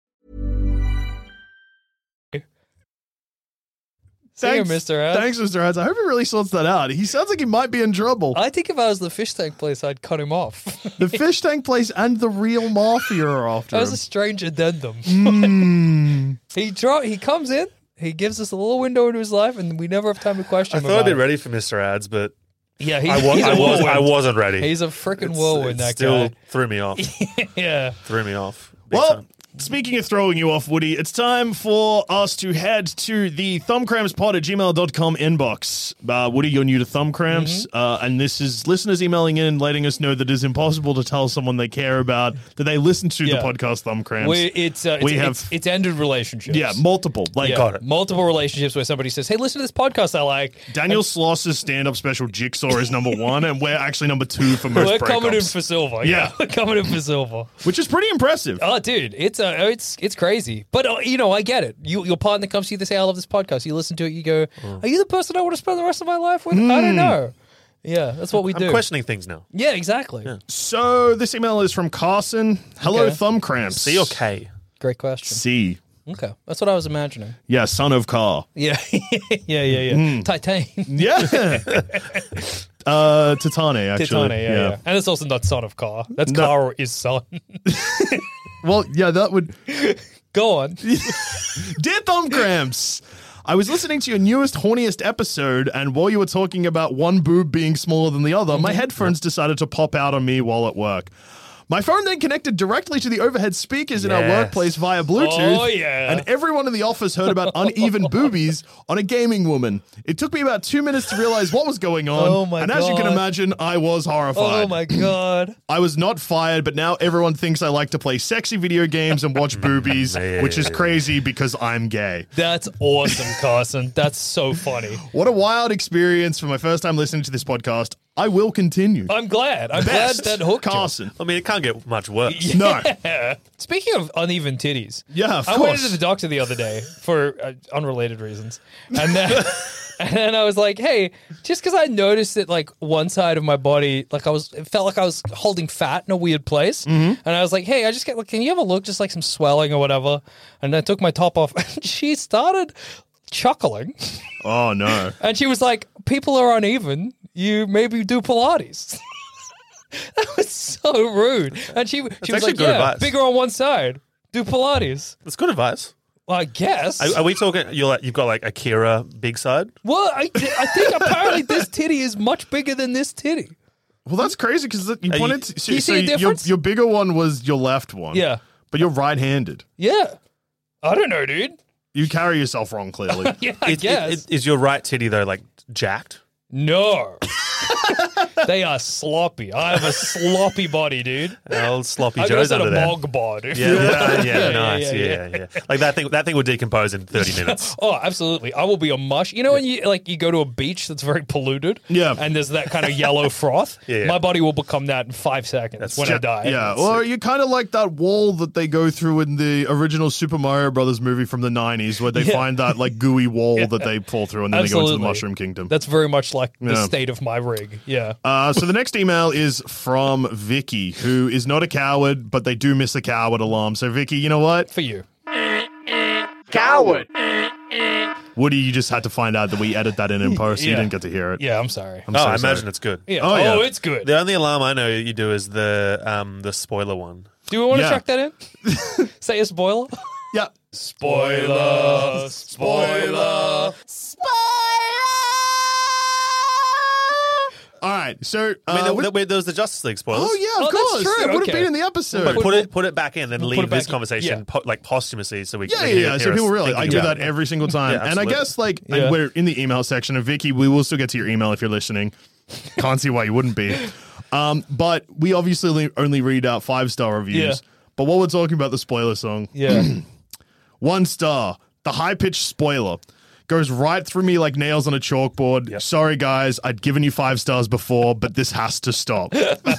See you, Mr. Ads. Thanks, Mr. Ads. I hope he really sorts that out. He sounds like he might be in trouble. I think if I was the fish tank place, I'd cut him off. The fish tank place and the real mafia are after That was him. a strange addendum. Mm. He comes in, he gives us a little window into his life, and we never have time to question I him thought I'd about be it. ready for Mr. Ads, but Yeah, I wasn't ready. He's a freaking It's- whirlwind, it that still guy. threw me off. Yeah. Threw me off. Big Well, time. speaking of throwing you off, Woody, it's time for us to head to the thumbcrampspod@gmail.com inbox. Woody, you're new to Thumbcramps, and this is listeners emailing in, letting us know that it is impossible to tell someone they care about that they listen to the Yeah. podcast Thumbcramps. It's ended relationships. Yeah, multiple. Like, Yeah, multiple relationships where somebody says, "Hey, listen to this podcast I like." Daniel Sloss's stand-up special Jigsaw is number 1, and we're actually number 2 for most We're breakups. coming in for silver. Yeah. We're coming in for silver. Which is pretty impressive. Oh, dude, it's crazy. But I get it. Your partner comes to you, they say, "I love this podcast." You listen to it, you go, "Are you the person I want to spend the rest of my life with?" I don't know. Yeah, that's what we do. I'm questioning things now. Yeah, exactly. So this email is from Carson. Hello, Okay. Thumbcramps. C or K? Great question. C. Okay, that's what I was imagining. Yeah, son of Car. Yeah, yeah. Titan. Yeah. Titane, actually. Titane, yeah. And it's also not son of Car. That's No. Car is son. Well, yeah, that would... Go on. Dear Thumbcramps, I was listening to your newest, horniest episode, and while you were talking about one boob being smaller than the other, my headphones decided to pop out on me while at work. My phone then connected directly to the overhead speakers in our Yes. workplace via Bluetooth. Oh, yeah. And everyone in the office heard about uneven boobies on a gaming woman. It took me about 2 minutes to realize what was going on. Oh, my And as you can God. imagine, I was horrified. Oh my god. I was not fired, but now everyone thinks I like to play sexy video games and watch boobies, which is crazy because I'm gay. That's awesome, Carson. That's so funny. What a wild experience for my first time listening to this podcast. I will continue. I'm glad. I'm Best, glad that hooked you. Carson. I mean, it can't get much worse. No. Speaking of uneven titties, Yeah, of I went course. to the doctor the other day for unrelated reasons, and then and then I was like, "Hey, just because I noticed that like one side of my body, like it felt like I was holding fat in a weird place," and I was like, "Hey, I just get like, can you have a look, just like some swelling or whatever?" And I took my top off, and she started chuckling, Oh, no. and she was like, "People are uneven. You maybe do Pilates." That was so rude. And she was actually like, good "Yeah, advice. bigger on one side. Do Pilates." That's good advice. Well, I guess. Are we talking? You've got like Akira big side. Well, I think apparently this titty is much bigger than this titty. Well, that's crazy because you pointed to. Do you see a difference? Your bigger one was your left one. Yeah. But you're right-handed. Yeah. I don't know, dude. You carry yourself wrong, clearly. Yeah, I guess. Is your right titty though like jacked? No. They are sloppy. I have a sloppy body, dude. Old sloppy I Joe's got under a there. bog bar, dude. Yeah, nice. Yeah. Like that thing would decompose in 30 minutes. Oh, absolutely. I will be a mush. You know when you go to a beach that's very polluted? Yeah. And there's that kind of yellow froth? Yeah. My body will become that in 5 seconds when I die. Yeah, or you're kind of like that wall that they go through in the original Super Mario Brothers movie from the 90s where they find that like gooey wall that they fall through and then they go into the Mushroom Kingdom. That's very much like the Yeah. state of my rig. Yeah. So the next email is from Vicky, who is not a coward, but they do miss the coward alarm. So Vicky, you know what? For you. Coward. Woody, you just had to find out that we edit that in post. So you Yeah. didn't get to hear it. Yeah, I'm sorry. I'm Oh, so I sorry. imagine it's good. Yeah. Oh, yeah. It's good. The only alarm I know you do is the spoiler one. Do we want to Yeah. track that in? Say a spoiler. Yeah. Spoiler. Spoiler. All right. So I mean, there was the Justice League spoilers. oh yeah, of Oh, that's course. true. It would have Okay. been in the episode. But put it back in, then We'll put leave it back this in. conversation Yeah. like posthumously, so we Yeah, can yeah, hear yeah. So us people really, I thinking do about that it. every single time. Yeah, And I absolutely. guess like Yeah. we're in the email section. And Vicky, we will still get to your email if you're listening. Can't see why you wouldn't be. But we obviously only read out 5-star reviews. Yeah. But what we're talking about the spoiler song. Yeah. 1 star. The high-pitched spoiler goes right through me like nails on a chalkboard. Yep. Sorry, guys. I'd given you 5 stars before, but this has to stop.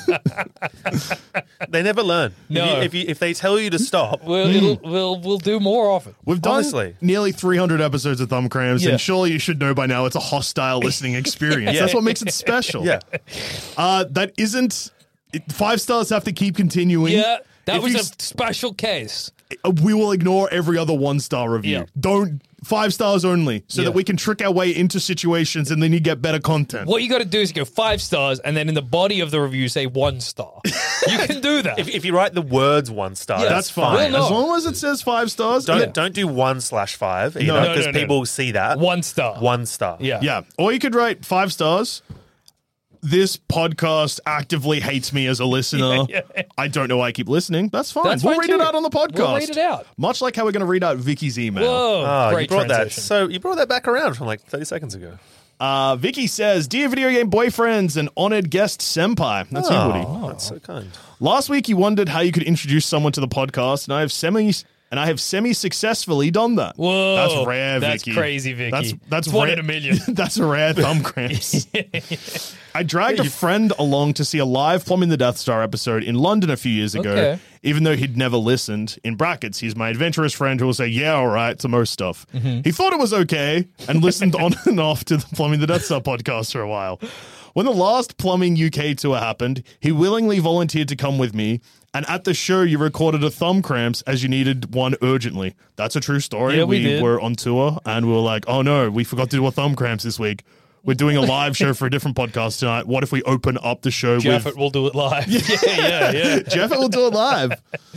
They never learn. No. If they tell you to stop, We'll do more often. We've done Honestly. nearly 300 episodes of Thumb Cramps, Yeah. and surely you should know by now it's a hostile listening experience. Yeah. That's what makes it special. yeah, That isn't... 5 stars have to keep continuing. Yeah. That If was you a special case. we will ignore every other 1-star review. Yeah. Don't 5 stars only, so Yeah. that we can trick our way into situations and then you get better content. What you got to do is go 5 stars, and then in the body of the review say 1 star. You can do that. if you write the words 1 star, Yeah. That's fine. We'll As know. long as it says 5 stars. Don't do 1/5 either, No, because no. people see that 1 star. 1 star. Yeah. Yeah. Or you could write 5 stars. This podcast actively hates me as a listener. Yeah. I don't know why I keep listening. That's fine. That's we'll fine read too. it out on the podcast. We'll read it out. Much like how we're going to read out Vicky's email. Whoa. Oh, great you brought transition. that. So you brought that back around from like 30 seconds ago. Vicky says, "Dear video game boyfriends and honored guest senpai." That's you, Woody. Oh, that's so kind. Last week you wondered how you could introduce someone to the podcast, and I have semi-successfully done that. Whoa. That's rare, That's Vicky. crazy, Vicky. That's It's one rare. in a million. That's a rare thumb cramps. I dragged a friend along to see a live Plumbing the Death Star episode in London a few years ago, Okay. even though he'd never listened. In brackets, he's my adventurous friend who will say, "Yeah, all right," to most stuff. Mm-hmm. He thought it was okay and listened on and off to the Plumbing the Death Star podcast for a while. When the last Plumbing UK tour happened, he willingly volunteered to come with me. And at the show, you recorded a thumb cramps as you needed one urgently. That's a true story. Yeah, we did. were on tour and we were like, "Oh no, we forgot to do a thumb cramps this week. We're doing a live show for a different podcast tonight. What if we open up the show Jeff, with it will do it live. Yeah. Jeff? It will do it live."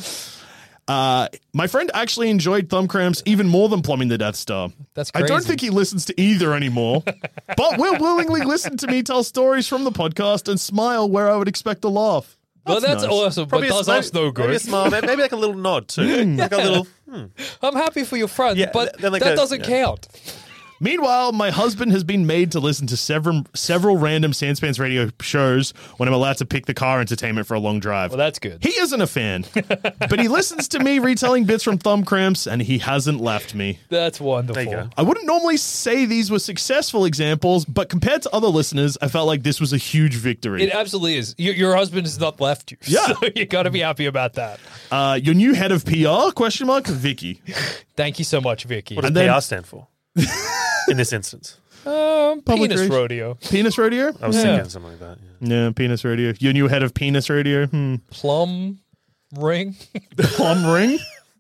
My friend actually enjoyed Thumb Cramps even more than Plumbing the Death Star. That's I don't crazy. think he listens to either anymore, but will willingly listen to me tell stories from the podcast and smile where I would expect a laugh. Well, that's nice. awesome, but does us no Maybe a good. smile, maybe like a little nod too. Like a little. I'm happy for your friend, Yeah, but then like that a- doesn't yeah. count. Meanwhile, my husband has been made to listen to several random Sanspants radio shows when I'm allowed to pick the car entertainment for a long drive. Well, that's good. He isn't a fan, but he listens to me retelling bits from Thumb Cramps, and he hasn't left me. That's wonderful. There you go. I wouldn't normally say these were successful examples, but compared to other listeners, I felt like this was a huge victory. It absolutely is. Your husband has not left you. Yeah. So you got to be happy about that. Your new head of PR, question mark, Vicky. Thank you so much, Vicky. What does And then- PR stand for? In this instance. Public Penis relation- rodeo. Penis radio? I was thinking something like that. Yeah. Yeah, penis radio. Your new head of penis radio? Plum ring. Plum ring?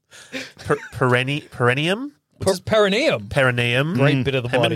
Perineum? Perineum. Perineum. Great bit of the body.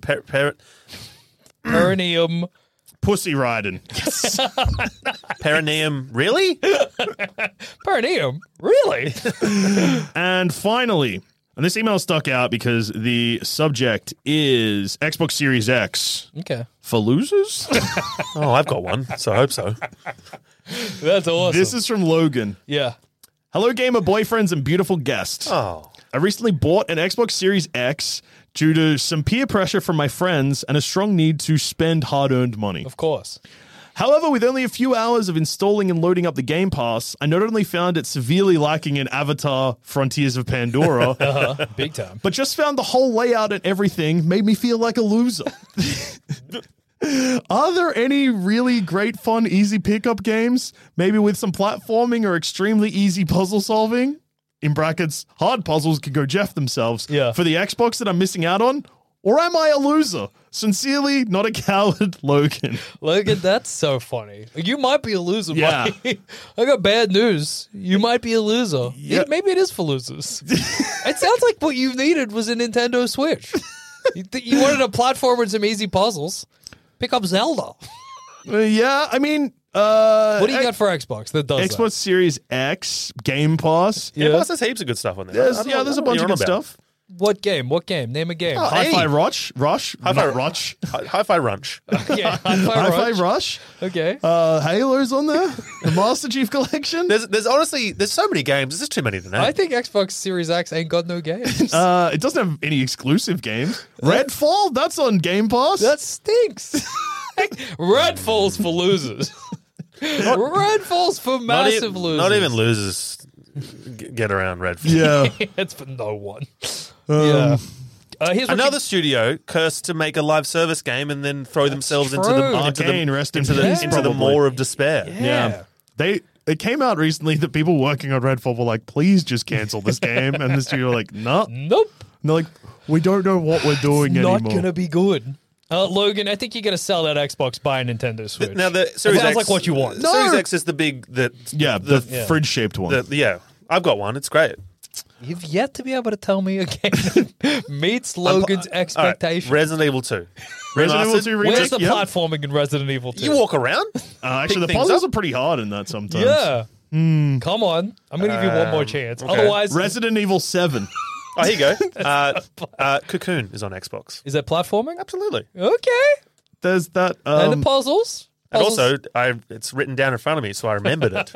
Perineum. Pussy riding. Perineum. Really? Perineum. Really? And finally, and this email stuck out because the subject is Xbox Series X Okay. for losers. Oh, I've got one, so I hope so. That's awesome. This is from Logan. Yeah. Hello, gamer boyfriends and beautiful guests. Oh. I recently bought an Xbox Series X due to some peer pressure from my friends and a strong need to spend hard-earned money. Of course. However, with only a few hours of installing and loading up the Game Pass, I not only found it severely lacking in Avatar Frontiers of Pandora, Big time. but just found the whole layout and everything made me feel like a loser. Are there any really great, fun, easy pickup games? Maybe with some platforming or extremely easy puzzle solving? In brackets, hard puzzles can go Jeff themselves. Yeah. For the Xbox that I'm missing out on? Or am I a loser? Sincerely, not a coward, Logan. Logan, that's so funny. You might be a loser, Yeah. buddy. I got bad news. You might be a loser. Yeah. Maybe it is for losers. It sounds like what you needed was a Nintendo Switch. You wanted a platformer and some easy puzzles. Pick up Zelda. Yeah, I mean... What do you got for Xbox that does Xbox that? Series X, Game Pass. Yeah, plus there's heaps of good stuff on there. There's I don't know a what bunch you're of on good about. stuff. What game? What game? Name a game. Oh, Hi-Fi hey. Rush? Hi-Fi Not Rush. Hi-Fi Runch. Yeah, Hi-Fi Hi-Fi Rush. Rush. Okay. Halo's on there. The Master Chief Collection. There's honestly, there's so many games. There's just too many to name. I think Xbox Series X ain't got no games. It doesn't have any exclusive games. Redfall, that's on Game Pass. That stinks. Redfall's for losers. Redfall's for massive losers. Not even losers get around Redfall. yeah. It's for no one. Yeah. Here's what Another studio cursed to make a live service game and then throw themselves into true. the Arcane, rest in into the peace, into the probably. maw of despair. Yeah. It came out recently that people working on Redfall were like, please just cancel this game. And the studio were like, no. Nope. And they're like, we don't know what we're doing Not anymore. gonna be good. Logan, I think you got to sell that Xbox, buy a Nintendo Switch. Now the Series sounds X, like what you want. Series X is the big the Yeah. fridge-shaped one. yeah. I've got one. It's great. You've yet to be able to tell me a game that meets Logan's All right, expectations. Resident Evil 2. Resident Evil Remastered. 2 remake. Where's the Yep. platforming in Resident Evil 2? You walk around. Actually, the pick things puzzles up. are pretty hard in that sometimes. Yeah. Come on. I'm going to give you one more chance. okay. Otherwise, Resident Evil 7. Oh, here you go. Cocoon is on Xbox. is that platforming? Absolutely. Okay. There's that. And the puzzles? And Puzzles. also, it's written down in front of me, so I remembered it.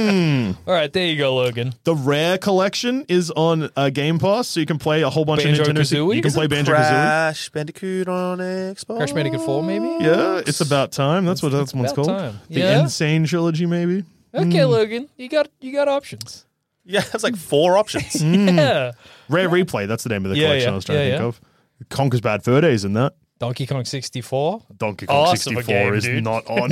All right, there you go, Logan. the Rare Collection is on Game Pass, so you can play a whole bunch of Nintendo. Banjo-Kazooie? You can play Banjo-Kazooie. Crash Bandicoot on Xbox. Crash Bandicoot 4, maybe? Yeah, it's about time. That's what that one's about called. time. The Yeah. Insane Trilogy, maybe. Okay, Logan, you got options. Yeah, it's like 4 options. Yeah. Rare Replay, that's the name of the Yeah, collection yeah. I was trying to Yeah, think yeah. of. Conker's Bad Fur Days in that. Donkey Kong 64. Donkey Kong Awesome 64 game, is dude. not on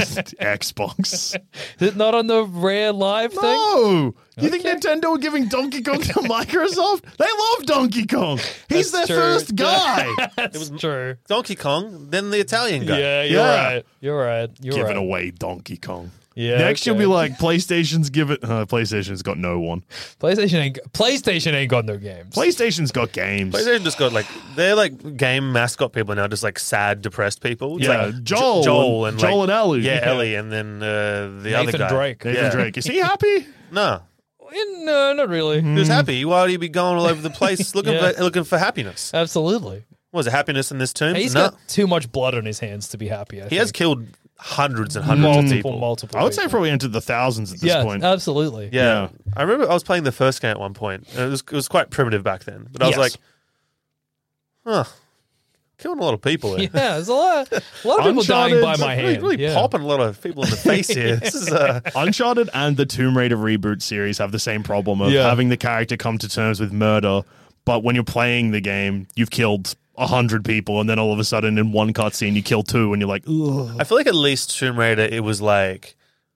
Xbox. Is it not on the Rare Live thing? No! You think Okay. Nintendo were giving Donkey Kong to Microsoft? They love Donkey Kong. He's That's their true. first guy. That's true. Donkey Kong, then the Italian guy. Yeah, you're Yeah. right. You're right. You're Giving right. away Donkey Kong. Yeah, Next, you'll okay. be like, PlayStation's PlayStation's got no one. PlayStation ain't got no games. PlayStation's got games. PlayStation just got they're like game mascot people now, just like sad, depressed people. It's Yeah, like Joel and Ellie. Yeah, Yeah. Ellie, and then the other Nathan guy. Drake. Nathan Yeah. Drake. Is he happy? No, No, not really. Mm-hmm. he was happy. Why would he be going all over the place looking Yeah. looking for happiness? Absolutely. Was it happiness in this tomb? He's No, got too much blood on his hands to be happy. I he has think. killed hundreds and hundreds of people. multiple. I would say people. probably entered the thousands at this Yeah, point. absolutely. Yeah. I remember I was playing the first game at one point. And it was quite primitive back then, but I was Yes. like, huh, killing a lot of people here. Yeah, there's a lot of people dying by my hand. Really popping a lot of people in the face here. This is Uncharted and the Tomb Raider reboot series have the same problem of having the character come to terms with murder, but when you're playing the game, you've killed 100 people, and then all of a sudden in one cutscene you kill 2, and you're like, ugh. I feel like at least Tomb Raider, it was like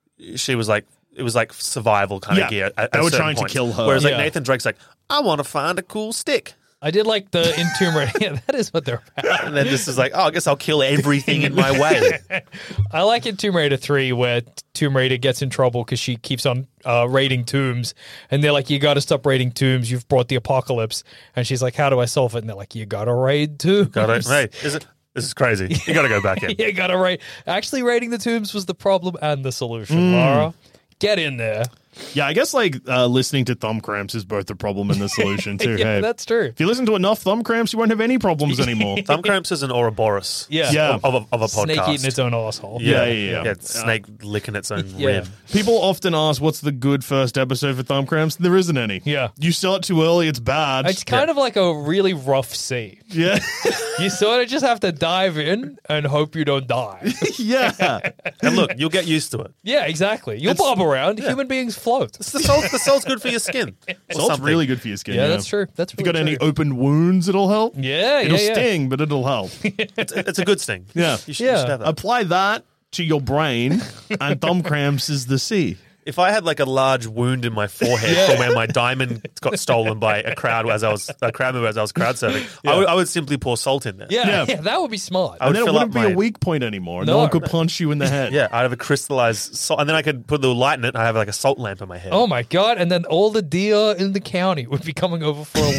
survival kind of gear. They were trying to kill her. Whereas like Nathan Drake's like, I want to find a cool stick. I did like the in Tomb Raider. Yeah, that is what they're about. And then this is like, I guess I'll kill everything in my way. I like in Tomb Raider 3 where Tomb Raider gets in trouble because she keeps on raiding tombs. And they're like, you got to stop raiding tombs. You've brought the apocalypse. And she's like, how do I solve it? And they're like, you got to raid tombs. Hey, this is crazy. You got to go back in. You got to raid. Actually, raiding the tombs was the problem and the solution, Lara. Get in there. Yeah, I guess listening to thumb cramps is both the problem and the solution too. Yeah, hey, that's true. If you listen to enough thumb cramps, you won't have any problems anymore. Thumb cramps is an Ouroboros of a podcast. Snake eating its own asshole. Yeah. Snake licking its own rib. People often ask, what's the good first episode for thumb cramps? There isn't any. Yeah. You start too early, it's bad. It's kind of like a really rough sea. Yeah. You sort of just have to dive in and hope you don't die. Yeah. And look, you'll get used to it. Yeah, exactly. You'll bob around. Human beings float. The salt's good for your skin. Salt's really good for your skin. Yeah, that's true. That's if you really got any true. open wounds, it'll help. Yeah, it'll sting, but it'll help. It's a good sting. Yeah. You should have that. Apply that to your brain, and thumb cramps is the C. If I had like a large wound in my forehead from where my diamond got stolen by a crowd member as I was crowd surfing, I would simply pour salt in there. Yeah, that would be smart. And then it wouldn't be a weak point anymore. No one could punch you in the head. Yeah, I'd have a crystallized salt, and then I could put a little light in it, and I'd have like a salt lamp on my head. Oh my God, and then all the deer in the county would be coming over for a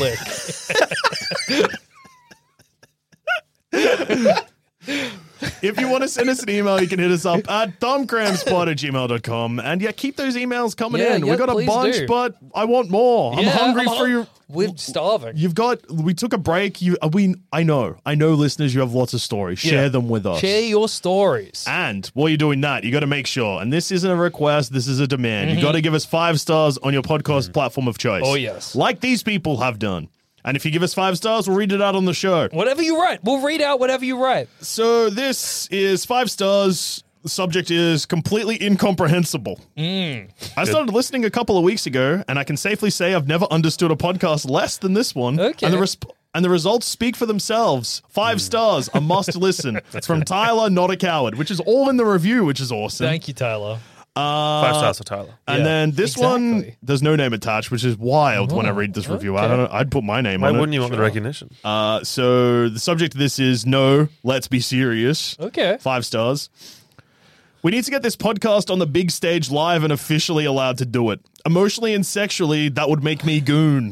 lick. If you want to send us an email, you can hit us up at thumbcrampspot@gmail.com. And keep those emails coming in. We got a bunch, but I want more. I'm hungry for you. We're starving. We took a break. I know listeners, you have lots of stories. Share them with us. Share your stories. And while you're doing that, you got to make sure, and this isn't a request, this is a demand. You got to give us 5 stars on your podcast platform of choice. Oh, yes. Like these people have done. And if you give us 5 stars, we'll read it out on the show. Whatever you write. We'll read out whatever you write. So this is 5 stars. The subject is completely incomprehensible. I started listening a couple of weeks ago, and I can safely say I've never understood a podcast less than this one. Okay. And the results speak for themselves. 5 stars, a must listen. It's from Tyler, not a coward, which is all in the review, which is awesome. Thank you, Tyler. 5 stars for Tyler. And then this one, there's no name attached, which is wild when I read this review. I don't know. I'd put my name on it. Why wouldn't you want the recognition? So the subject of this is no, let's be serious. Okay. 5 stars. We need to get this podcast on the big stage live and officially allowed to do it. Emotionally and sexually, that would make me goon.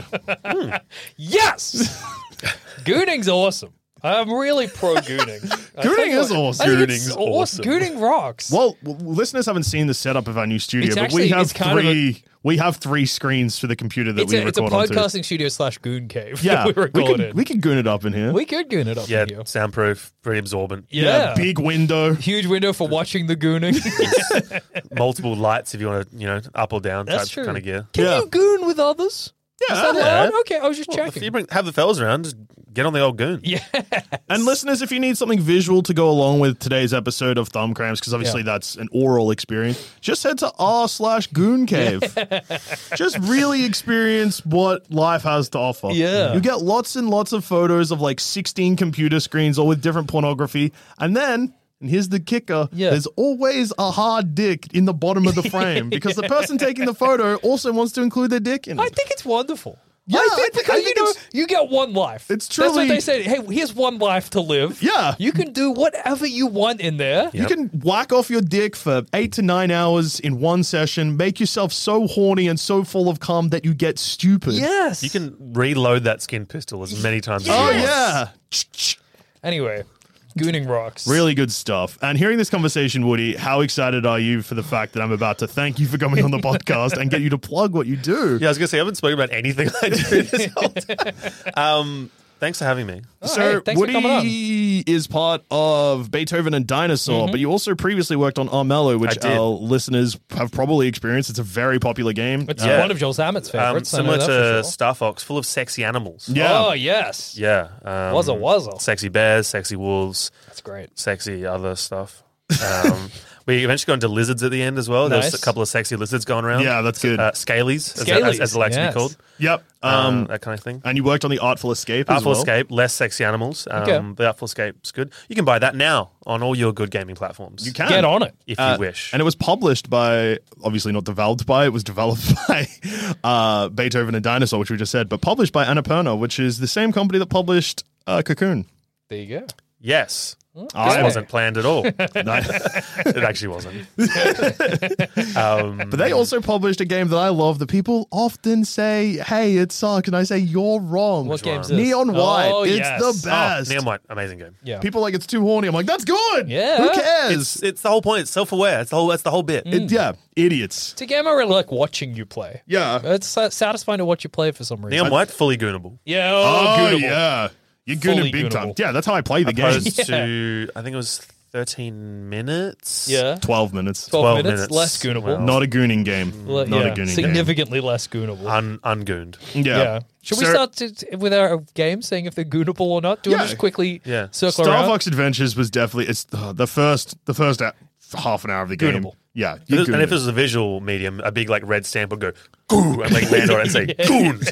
Yes! Gooning's awesome. I'm really pro gooning. Gooning is awesome. Gooning's awesome. Gooning rocks. Well, listeners haven't seen the setup of our new studio, but we have 3 screens for the computer that we record It's a onto. podcasting studio / goon cave. Yeah, that we could goon it up in here. We could goon it up in here. Soundproof, pretty absorbent. Yeah. Big window. Huge window for watching the gooning. Multiple lights if you want to, up or down That's type kind of gear. Can you goon with others? Yeah. Is that allowed? Okay, I was just checking. If you have the fellas around, just get on the old goon. Yeah. And listeners, if you need something visual to go along with today's episode of Thumb Cramps, because obviously that's an oral experience, just head to r/gooncave. Just really experience what life has to offer. Yeah. You get lots and lots of photos of 16 computer screens, all with different pornography. And then, and here's the kicker, there's always a hard dick in the bottom of the frame because the person taking the photo also wants to include their dick in it. I think it's wonderful. Yeah, I think you get one life. It's truly... That's what they say. Hey, here's one life to live. Yeah. You can do whatever you want in there. You can whack off your dick for 8 to 9 hours in one session, make yourself so horny and so full of cum that you get stupid. Yes. You can reload that skin pistol as many times as Oh, you want. yeah. Anyway, gooning rocks. Really good stuff. And hearing this conversation, Woody, how excited are you for the fact that I'm about to thank you for coming on the podcast and get you to plug what you do? Yeah, I was going to say, I haven't spoken about anything I do this whole time. Thanks for having me. So hey, thanks for coming on. Woody is part of Beethoven and Dinosaur, but you also previously worked on Armello, which I did. our listeners have probably experienced. It's a very popular game. It's Yeah. one of Joel Zammett's favorites. I know Similar that to for sure. Star Fox, full of sexy animals. Yeah. Oh, yes. Yeah. Wuzza. Sexy bears, sexy wolves, That's great. sexy other stuff. We eventually got into lizards at the end as well. Nice. There's a couple of sexy lizards going around. Yeah, that's good. Scalies, Scalies, as they like to yes. be called. Yep. That kind of thing. And you worked on the Artful Escape as Artful well. Escape, less sexy animals. Okay. The Artful Escape's good. You can buy that now on all your good gaming platforms. You can. Get on it. if you wish. And it was published by, obviously not developed by, it was developed by Beethoven and Dinosaur, which we just said, but published by Annapurna, which is the same company that published Cocoon. There you go. Yes. This I- wasn't planned at all. It actually wasn't. But they also published a game that I love that people often say, hey, it sucks. And I say, you're wrong. What game's this? Neon White. Oh, it's yes. the best. Neon White, amazing game. Yeah. People are like, it's too horny. I'm like, that's good. Yeah. Who cares? It's the whole point. It's self-aware. That's the whole bit. Yeah, idiots. It's a game I really like watching you play. Yeah. It's satisfying to watch you play for some reason. Neon White, fully goonable. Yeah. Oh, Goonable. yeah. You're Fully gooning big time. goonable. Yeah, that's how I play the game. Opposed to, I think it was 13 minutes. Yeah. 12 minutes. 12 minutes. minutes. Less goonable. Well, Not a gooning game. Not a gooning game. Significantly less goonable. Ungooned. Yeah. Should we So- start with our game, saying if they're goonable or not? Do we Yeah. just quickly Yeah. circle Star around? Fox Adventures was definitely it's the first half an hour of the game. Goonable. Yeah, And you if goon it was a visual medium, a big like red stamp would go goo and like land on it and say gooned.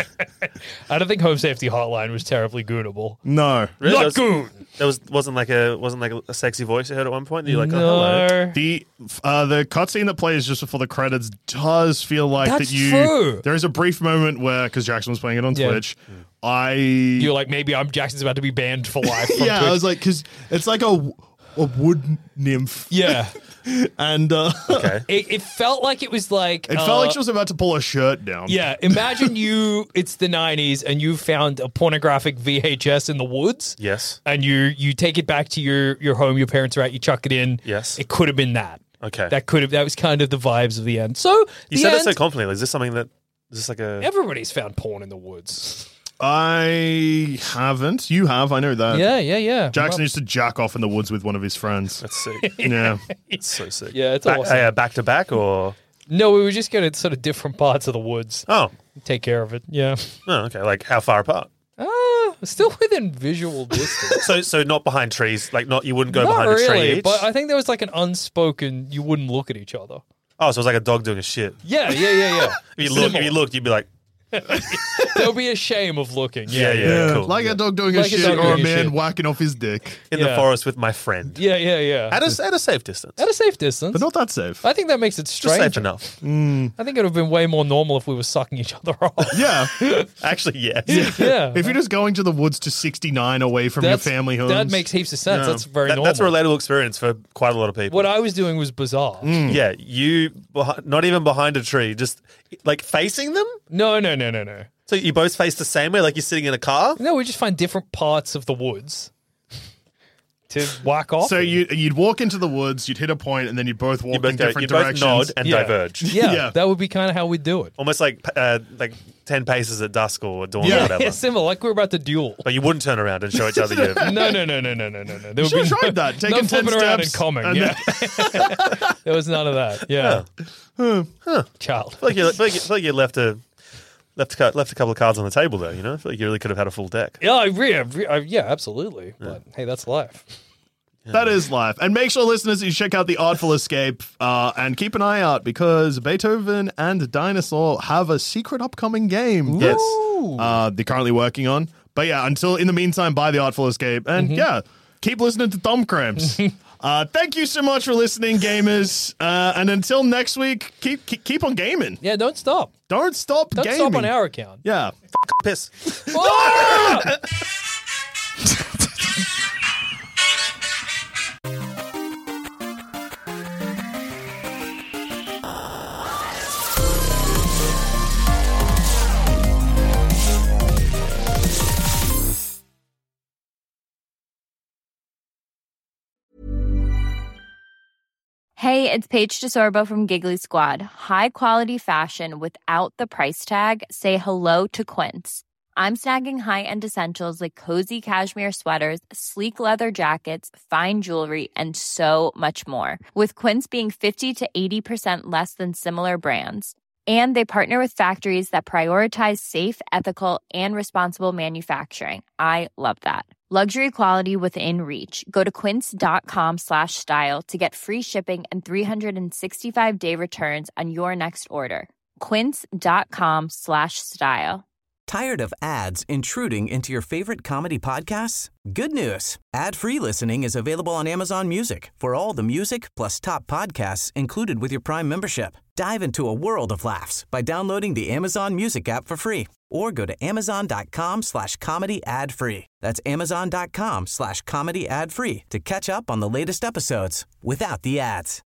I don't think Home Safety Hotline was terribly goonable. No. Really? Not goon. There wasn't like a sexy voice you heard at one point. And you're like, oh, hello. No. The cutscene that plays just before the credits does feel like That's that you. true. There is a brief moment where because Jackson was playing it on Yeah. Twitch, You're like, maybe Jackson's about to be banned for life from yeah, Twitch. I was like, because it's like a wood nymph, Yeah. and Okay. It felt like it was like... it felt like she was about to pull her shirt down. Yeah, imagine it's the 90s and you found a pornographic VHS in the woods. Yes. And you take it back to your home, your parents are out, you chuck it in. Yes. It could have been that. Okay. That was kind of the vibes of the end. So You the said it end, so confidently. Is this something that is this like a everybody's found porn in the woods. I haven't. You have. I know that. Yeah. Jackson used to jack off in the woods with one of his friends. That's sick. Yeah. It's so sick. Yeah, it's awesome. Back to back or No, we were just going to sort of different parts of the woods. oh Take care of it. Yeah. okay. Like how far apart? Still within visual distance. So not behind trees. Like not you wouldn't go Not behind a tree really, each. but I think there was like an unspoken, you wouldn't look at each other. Oh, so it was like a dog doing a shit. Yeah. If you looked, you'd be like, There'll be a shame of looking. yeah, cool. Like a dog doing Like a a shit dog or a doing a man shit. whacking off his dick. in the Yeah. forest with my friend. Yeah. At a safe distance. At a safe distance. But not that safe. I think that makes it Just strange. safe enough. I think it would have been way more normal if we were sucking each other off. Yeah. Actually, yes. Yeah. If you're just going to the woods to 69 away from your family homes. That makes heaps of sense. Yeah. That's very normal. That's a relatable experience for quite a lot of people. What I was doing was bizarre. Yeah, you not even behind a tree, just like facing them. No. So you both face the same way, like you're sitting in a car. No, we just find different parts of the woods to whack off. So you'd walk into the woods, you'd hit a point, and then you'd both walk You both in go, different you both directions. nod and Yeah. diverge, yeah, Yeah. that would be kind of how we'd do it. almost like 10 paces at dusk or dawn Yeah. or whatever. Yeah, similar, like we were about to duel. But you wouldn't turn around and show each other your. No. There would should have be tried that. no Taking 10 flipping around and steps coming. and Yeah. There was none of that. Yeah. Child. I feel like you left a couple of cards on the table there. You know, I feel like you really could have had a full deck. Yeah, yeah, absolutely. But hey, that's life. That is life. And make sure, listeners, you check out The Artful Escape and keep an eye out because Beethoven and Dinosaur have a secret upcoming game. Yes. They're currently working on. But yeah, in the meantime, buy The Artful Escape. And yeah, keep listening to Thumb Cramps. Thank you so much for listening, gamers. And until next week, keep on gaming. Yeah, don't stop. Don't stop Don't gaming. stop on our account. Yeah. Piss. Ah! Hey, it's Paige DeSorbo from Giggly Squad. High quality fashion without the price tag. Say hello to Quince. I'm snagging high-end essentials like cozy cashmere sweaters, sleek leather jackets, fine jewelry, and so much more. With Quince being 50 to 80% less than similar brands. And they partner with factories that prioritize safe, ethical, and responsible manufacturing. I love that. Luxury quality within reach. Go to quince.com/style to get free shipping and 365-day returns on your next order. Quince.com/style. Tired of ads intruding into your favorite comedy podcasts? Good news. Ad-free listening is available on Amazon Music for all the music plus top podcasts included with your Prime membership. Dive into a world of laughs by downloading the Amazon Music app for free or go to amazon.com/comedy ad-free. That's amazon.com/comedy ad-free to catch up on the latest episodes without the ads.